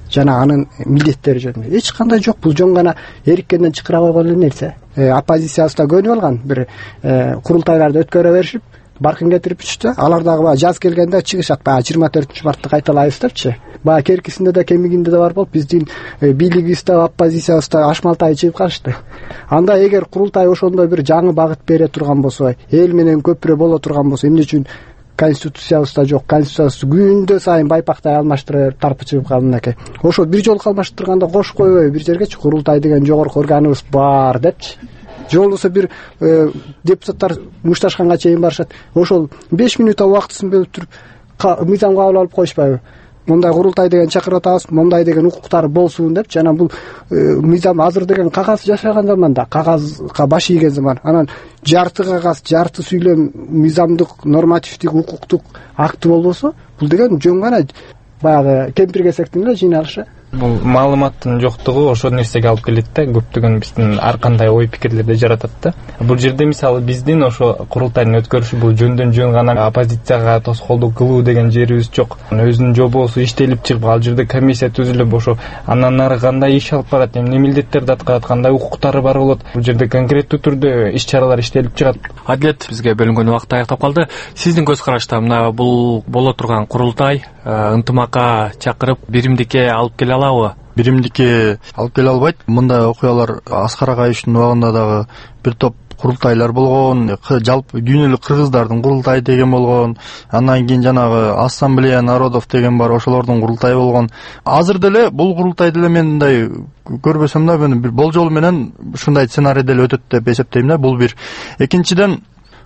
Speaker 5: жана анын милдеттери жөнүндө эч кандай жок. Бул жөн гана эриккенден чыкыра койгон эле нерсе. Оппозициябызда көнүп алган бир курултайларды өткөрө беришип, баркын кетирип түштү. Алар дагы баягы жаз келгенде чыгышат, баягы 24-мартты кайталайбыз депчи. Баягы керкисинде да кемигинде да бар болуп, биздин бийлигибизде, оппозициябызда ашмалтай чыгып калышты. Анда эгер курултай ошондой бир жаңы багыт бере турган болсо, эл менен көпүрө боло турган болсо, эмне үчүн конституциябызда жок? Конституциябызды күндө сайын байпактай алмаштырып тарпы чыгып калды экен. Ошо бир жолу алмаштырганда кошуп койбойбу бир жергечи, курултай деген жогорку органыбыз бар депчи. Же болбосо бир депутаттар мушташканга чейин барышат. Ошол 5 минутта убактысын бөлүп туруп мыйзам кабыл алып коюшпайбы? Мондай курултай деген чакырып атабыз, мондай деген укуктары болсун деп, жана бул мыйзам азыр деген кагаз жашаган заманда, кагазга баш ийген заман. Анан жарты кагаз, жарты сүйлөм мыйзамдык, нормативдик, укуктук акты болбосо, бул деген жөн гана баягы кемпир кесектин эле жыйналышы.
Speaker 6: Бул маалыматтын жоктугу ошол нерсеге алып келет да, көптөгөн биздин ар кандай ой пикирлерди жаратат да. Бул жерде мисалы биздин ошо курултайдын өткөрүшү бул жөндөн жөн гана оппозицияга тоскоолдук кылуу деген жерибиз жок. Өзүнүн жобосу иштелип чыгып, ал жерде комиссия түзүлүп, ошо андан нары кандай иш алып барат, эмне милдеттерди аткарат, кандай укуктары бар болот. Бул жерде конкреттүү түрдө иш-чаралар иштелип чыгат.
Speaker 22: Адилет, бизге бөлүнгөн убакыт аяктап калды. Сиздин көз карашта мына бул боло турган курултай ынтымакка чакырып, биримдикке алып келе алабы?
Speaker 20: Биримдикке алып келе албайт. Мындай окуялар Аскар Акаевичтин убагында дагы бир топ курултайлар болгон, жалпы дүйнөлүк кыргыздардын курултайы деген болгон, андан кийин жанагы Ассамблея народов деген бар, ошолордун курултайы болгон. Азыр деле бул курултай деле мен мындай көрбөсөм да, бир болжол менен ушундай сценарий деле өтөт деп эсептейм да. Бул бир. Экинчиден,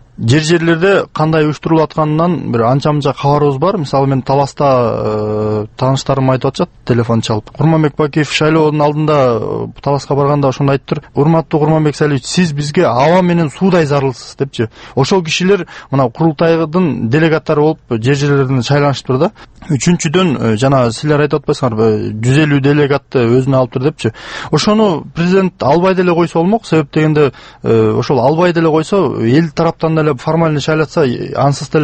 Speaker 20: жерлерде кандай уюштурулуп атканынан бир анча-мынча кабарыбыз бар. Мисалы мен Таласта тааныштарым айтып атышат, телефон чалып. Курманбек Бакиев шайлоодун алдында Таласка барганда ошондо айттыр: "Урматтуу Курманбек Салиевич, сиз бизге аба менен суудай зарылсыз" депчи. Ошол кишилер мына курултайдын делегаттары болуп жерлерден шайланышыптыр да. Үчүнчүдөн, жана силер айтып атпайсыңарбы, 150 делегатты өзүнө алыптыр депчи. Ошону президент албай деле койсо болмок, себеп дегенде ошол албай деле койсо, эл тараптан деле формально шайлатса, ансыз деле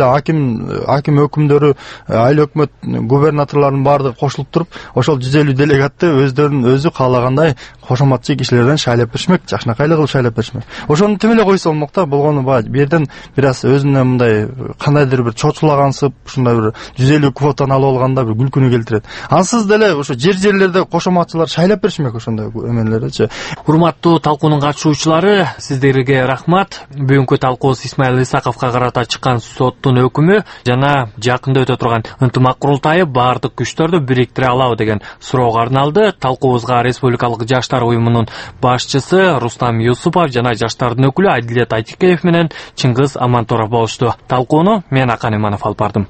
Speaker 20: аким өкүмдөрү, айыл өкмөт губернаторлордун баардыгы кошулуп туруп, ошол 150 делегатты өздөрүнүн өзү каалагандай кошоматчы кишилерден шайлап беришмек, жакшынакай эле кылып шайлап беришмек. Ошону тим эле койсо болмок да. Болгону баягы бу жерден бир аз өзүнө мындай кандайдыр бир чочулагансып, ушундай бир 150 квотаны алып алганда бир күлкүнү келтирет. Ансыз деле ошо жерлерде кошоматчылар шайлап беришмек ошондой эмелерди.
Speaker 22: Урматтуу талкуунун катышуучулары, сиздерге рахмат. Бүгүнкү талкуубуз Исмаил Исаковго карата чыккан соттун өкүмү жана жакында өтө турган ынтымак курултайы баардык күчтөрдү бириктире алабы деген суроого арналды. Талкуубузга Республикалык жаштар уюмунун башчысы Рустам Юсупов жана жаштардын өкүлү Адилет Айтикеев менен Чыңгыз Амантуров болушту. Талкууну мен Акан Иманов алып бардым.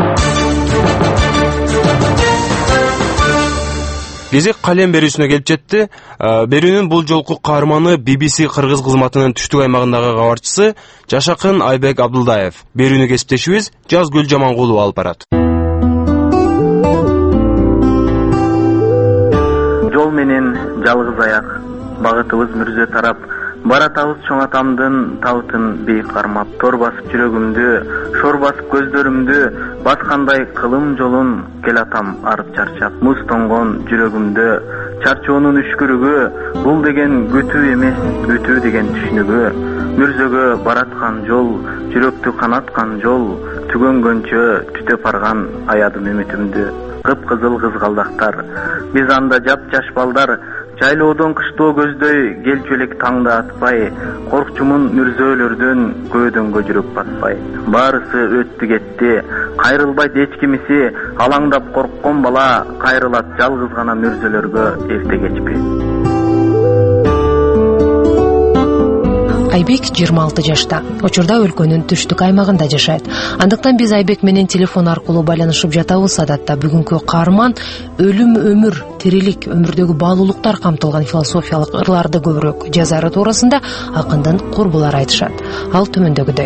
Speaker 19: Кезек калем берүүсүнө келип жетти. Берүүнүн бул жолку каарманы BBC кыргыз кызматынын түштүк аймагындагы кабарчысы Жашакын Айбек Абдулдаев. Берүүнү кесиптешибиз Жазгүл Жамангулова алып барат.
Speaker 21: Жол менен жалгыз аяк, багытыбыз мүрзө тарап, баратабыз чоң атамдын табытын бейик кармап, тор басып жүрөгүмдү, шор басып көздөрүмдү, баскандай кылым жолун келатам арып чарчап, муз тоңгон жүрөгүмдө, чарчоонун үшкүрүгү, бул деген күтүү эмес, өтүү деген түшүнүгү, мүрзөгө бараткан жол, жүрөктү канаткан жол, түгөнгөнчө түтөп барган аядым үмүтүмдү, кыпкызыл кызгалдактар, биз анда жап-жаш балдар, жайлоодон кыштоо көздөй келчү элек таңда атпай, коркчумун мүрзөлөрдөн көөдөнгө жүрөк баспай. Баарысы өттү кетти, кайрылбайт эч кимиси, алаңдап корккон бала кайрылат жалгыз гана мүрзөлөргө эрте кечпи.
Speaker 9: Айбек 26 жашта. Учурда өлкөнүн түштүк аймагында жашайт. Андыктан биз Айбек менен телефон аркылуу байланышып жатабыз. Адатта бүгүнкү каарман өлүм, өмүр, тирилик, өмүрдөгү баалуулуктар камтылган философиялык ырларды көбүрөөк жазары туурасында акындын курбулары айтышат. Ал төмөндөгүдөй.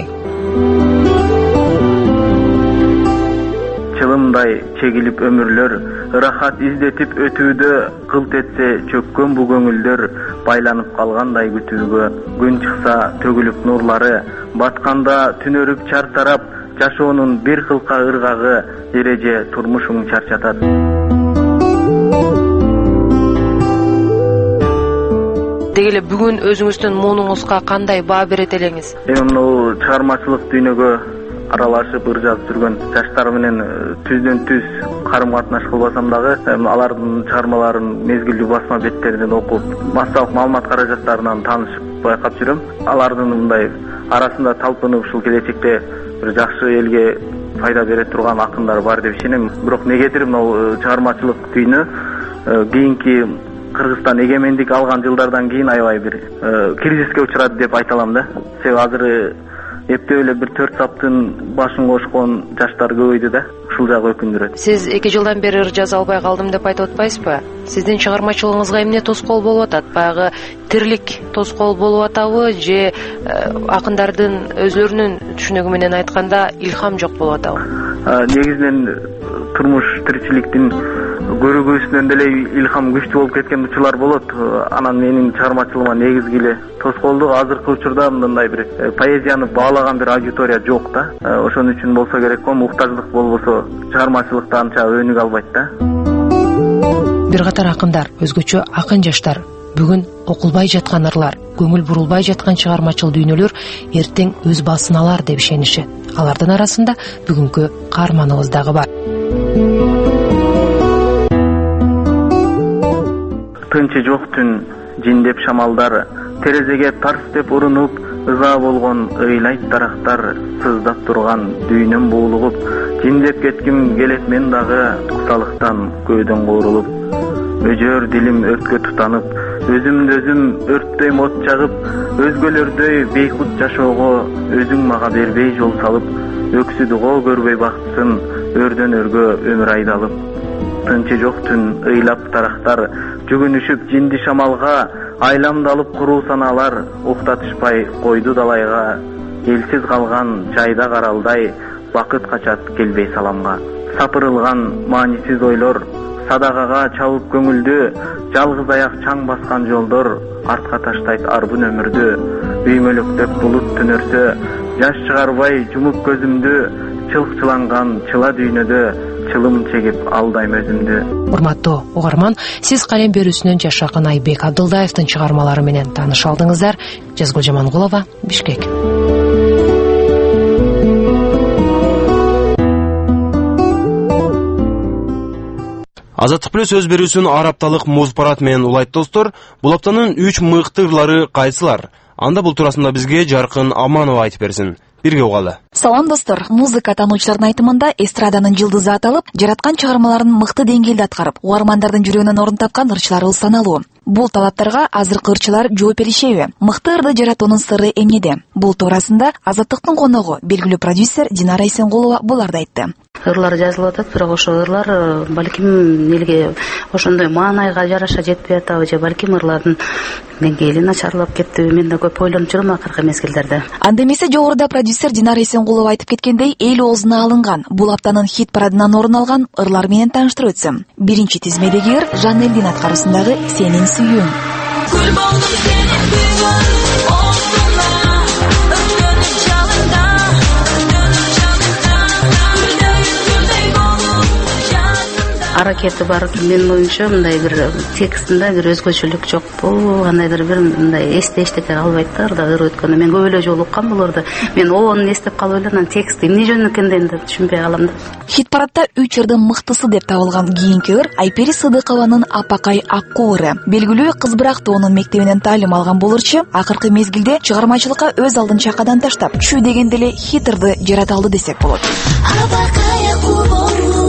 Speaker 21: Чылымдай чегилип өмүрлөр, ырахат издетип өтүүдө, кылт этсе чөккөн бу көңүлдөр, байланып калгандай күтүүгө. Күн чыкса төгүлүп нурлары, батканда түнөрүп чарсарап, жашоонун бир кылка ыргагы, эреже турмушуң чарчатат.
Speaker 9: деги эле бүгүн өзүңүздүн муунуңузга кандай баа берет элеңиз?
Speaker 21: Эми мына чыгармачылык дүйнөгө аралашып ыр жазып жүргөн жаштар менен түздөн түз карым катнаш кылбасам дагы алардын чыгармаларын мезгилдүү басма беттеринен окуп, массалык маалымат каражаттарынан таанышып байкап жүрөм. Алардын мындай арасында талпынып ушул келечекте бир жакшы элге пайда бере турган акындар бар деп ишенем. Бирок негедир мына чыгармачылык дүйнө кийинки Кыргызстан эгемендик алган жылдардан кийин аябай бир кризиске учурады деп айта алам да. Себеби азыр эптеп эле бир 4 саптын башын кошкон жаштар көбөйдү да. Ушул жагы өкүндүрөт.
Speaker 9: Сиз 2 жылдан бери ыр жаза албай калдым деп айтып атпайсызбы? Сиздин чыгармачылыгыңызга эмне тоскоол болуп атат? Баягы тирилик тоскоол болуп атабы же акындардын өзлөрүнүн түшүнүгү менен айтканда илхам жок болуп атабы?
Speaker 21: Негизинен турмуш тиричиликтин көрүгүсүнөн деле илхам күчтүү болуп кеткен учурлар болот. Анан менин чыгармачылыгыма негизги эле тоскоолдук азыркы учурда мындай бир поэзияны баалаган бир аудитория жок да. Ошон үчүн болсо керек го, муктаждык болбосо чыгармачылыкта анча өнүгө албайт да.
Speaker 9: Бир катар акындар, өзгөчө акын жаштар бүгүн окулбай жаткан ырлар, көңүл бурулбай жаткан чыгармачыл дүйнөлөр эртең өз басын алар деп ишенишет. Алардын арасында бүгүнкү каарманыбыз дагы бар.
Speaker 21: Тынчы жок түн, жиндеп шамалдар, терезеге тарс деп урунуп, ыза болгон ыйлайт дарактар, сыздап турган дүйнөм буулугуп, жиндеп кетким келет мен дагы кусалыктан көөдөн куурулуп. Өжөр дилим өрткө тутанып, өзүмдү өзүм өрттөйм от чагып, өзгөлөрдөй бейкут жашоого өзүң мага бербей жол салып, өксүдүго көрбөй бактысын өрдөн өргө өмүр айдалып. Тынчы жок түн, ыйлап дарактар, жүгүнүшүп жинди шамалга, айламдалып куруу саналар, уктатышпай койду далайга, элсиз калган жайда каралдай, бакыт качат келбей саламга. Сапырылган маанисиз ойлор, садагага чабып көңүлдү, жалгыз аяк чаң баскан жолдор, артка таштайт арбын өмүрдү. Үймөлөктөп булут түнөрсө, жаш чыгарбай жумуп көзүмдү, чылкчыланган чыла дүйнөдө, чылым чегип алдайм өзүмдү.
Speaker 9: Урматтуу угарман, сиз калем берүүсүнөн жаш акын Айбек Абдылдаевдин чыгармалары менен тааныша алдыңыздар. Жазгул Жамангулова, Бишкек.
Speaker 19: Азаттык плюс сөз берүүсүн ар апталык муз парад менен улайт достор. Бул аптанын 3 мыкты ырлары кайсылар? Анда бул туурасында бизге Жаркын Аманова айтып берсин. Бирге угалы.
Speaker 13: Салам достор, музыка таануучулардын айтымында эстраданын жылдызы аталып, жараткан чыгармаларын мыкты деңгээлде аткарып, угармандардын жүрөгүнөн орун тапкан ырчыларыбыз саналуу. Бул талаптарга азыркы ырчылар жооп беришеби? Мыкты ырды жаратуунун сыры эмнеде? Бул туурасында Азаттыктын коногу, белгилүү продюсер Динара Эсенгулова буларды айтты.
Speaker 2: Ырлар жазылып атат, бирок ошо ырлар балким элге ошондой маанайга жараша жетпей атабы же балким ырлардын деңгээли начарлап кеттиби, мен да көп ойлонуп жүрөм акыркы мезгилдерде.
Speaker 13: Анда эмесе жогоруда продюсер Динара Эсенгулова айтып кеткендей, эл оозуна алынган бул аптанын хит парадынан орун алган ырлар менен тааныштырып өтсөм. Биринчи тизмедеги ыр Жанелдин аткаруусундагы Сенин сүйүүң. Гүл болдум сенин сүйүүң,
Speaker 2: аракети бар. Менин оюмча мындай бир текстинде бир өзгөчөлүк жок. Бул кандайдыр бир мындай эстештике калбайт да, ырда ыр өткөндө. Мен көп эле жолу уккам бул ырды. Мен оонун эстеп калып эле анан тексти эмне жөнүнөн экендигин да түшүнбөй калам да.
Speaker 13: Хит парадда 3 ырдын мыктысы деп табылган кийинки ыр Айпери Сыдыкованын Апакай Аккуу ыры. Белгилүү кыз бирак тоонун мектебинен таалим алган бул ырчы акыркы мезгилде чыгармачылыкка өз алдын чакадан таштап, чүй дегенде эле хит ырды жарата алды десек болот. Апакай Аккуу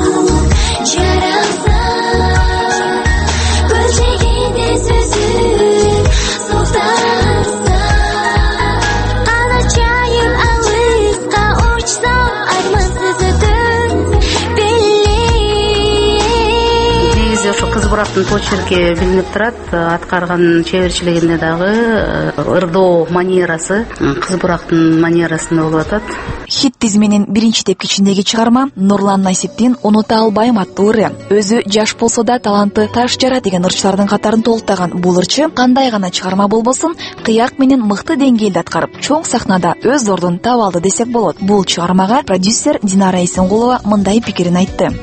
Speaker 2: Бурактын почерки билинип турат, аткарган чеберчилигинде дагы ырдоо манерасы кыз бурактын манерасында болуп атат.
Speaker 13: Хит тизменин биринчи тепкичиндеги чыгарма Нурлан Насиптин Унута албайм аттуу ыры. Өзү жаш болсо да таланты таш жара деген ырчылардын катарын толуктаган бул ырчы кандай гана чыгарма болбосун, кыяк менен мыкты деңгээлде аткарып, чоң сахнада өз ордун таап алды десек болот. Бул чыгармага продюсер Динара Эсенгулова мындай пикирин айтты.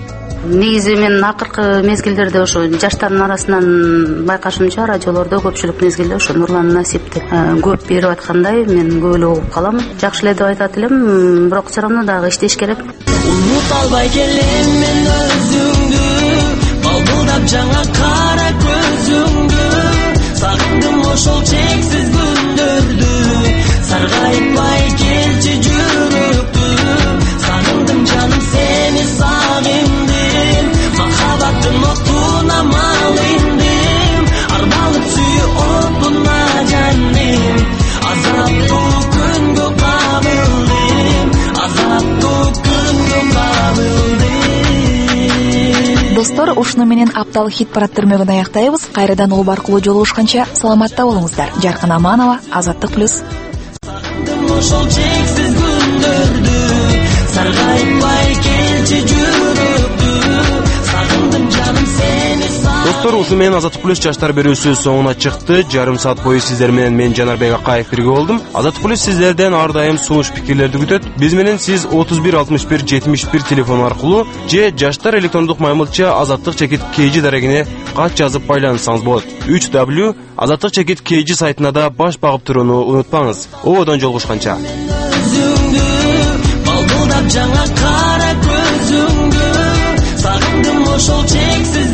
Speaker 2: негизи мен акыркы мезгилдерде ошо жаштардын арасынан байкашымча радиолордо көпчүлүк мезгилде ошо Нурлан Насипти көп берип аткандай мен көп эле угуп калам. Жакшы эле деп айтат элем, бирок все равно дагы иштеш керек.
Speaker 10: Унута албай келем мен өзүңдү, балбылдап жаңа кара көзүңдү, сагындым ошол чексиз күндөрдү, саргайтпай келчи жүрөктү, сагындым жаным сени сагындым, махаббаттын отуна малындым, арбалып сүйүп отуна жаным, азаптуу күнгө кабылдым, азаптуу күнгө кабылдым.
Speaker 13: Достор, ушуну менен апталык хит парад түрмөгүн аяктайбыз. Кайрадан улуу аркылуу жолугушканча саламатта болуңуздар. Жаркын Аманова, Азаттык плюс.
Speaker 10: Ошол чексиз күндөрдү, саргайтпай келчи жүрөктү, сагындым жаным сени.
Speaker 19: Достор, ушу менен Азаттык плюс жаштар берүүсү соңуна чыкты. Жарым саат бою сиздер менен мен Жанарбек Акаев бирге болдум. Азаттык плюс сиздерден ар дайым сунуш пикирлерди күтөт. Биз менен сиз 31 61 71 телефон аркылуу же жаштар электрондук маймылча azattik-kg дарегине кат жазып байланышсаңыз болот. 3w azattik-kg сайтына да баш багып турууну унутпаңыз. Ободон жолугушканча.
Speaker 10: Балбылдап жаңа кара көзүңдү, сагындым ошол чексиз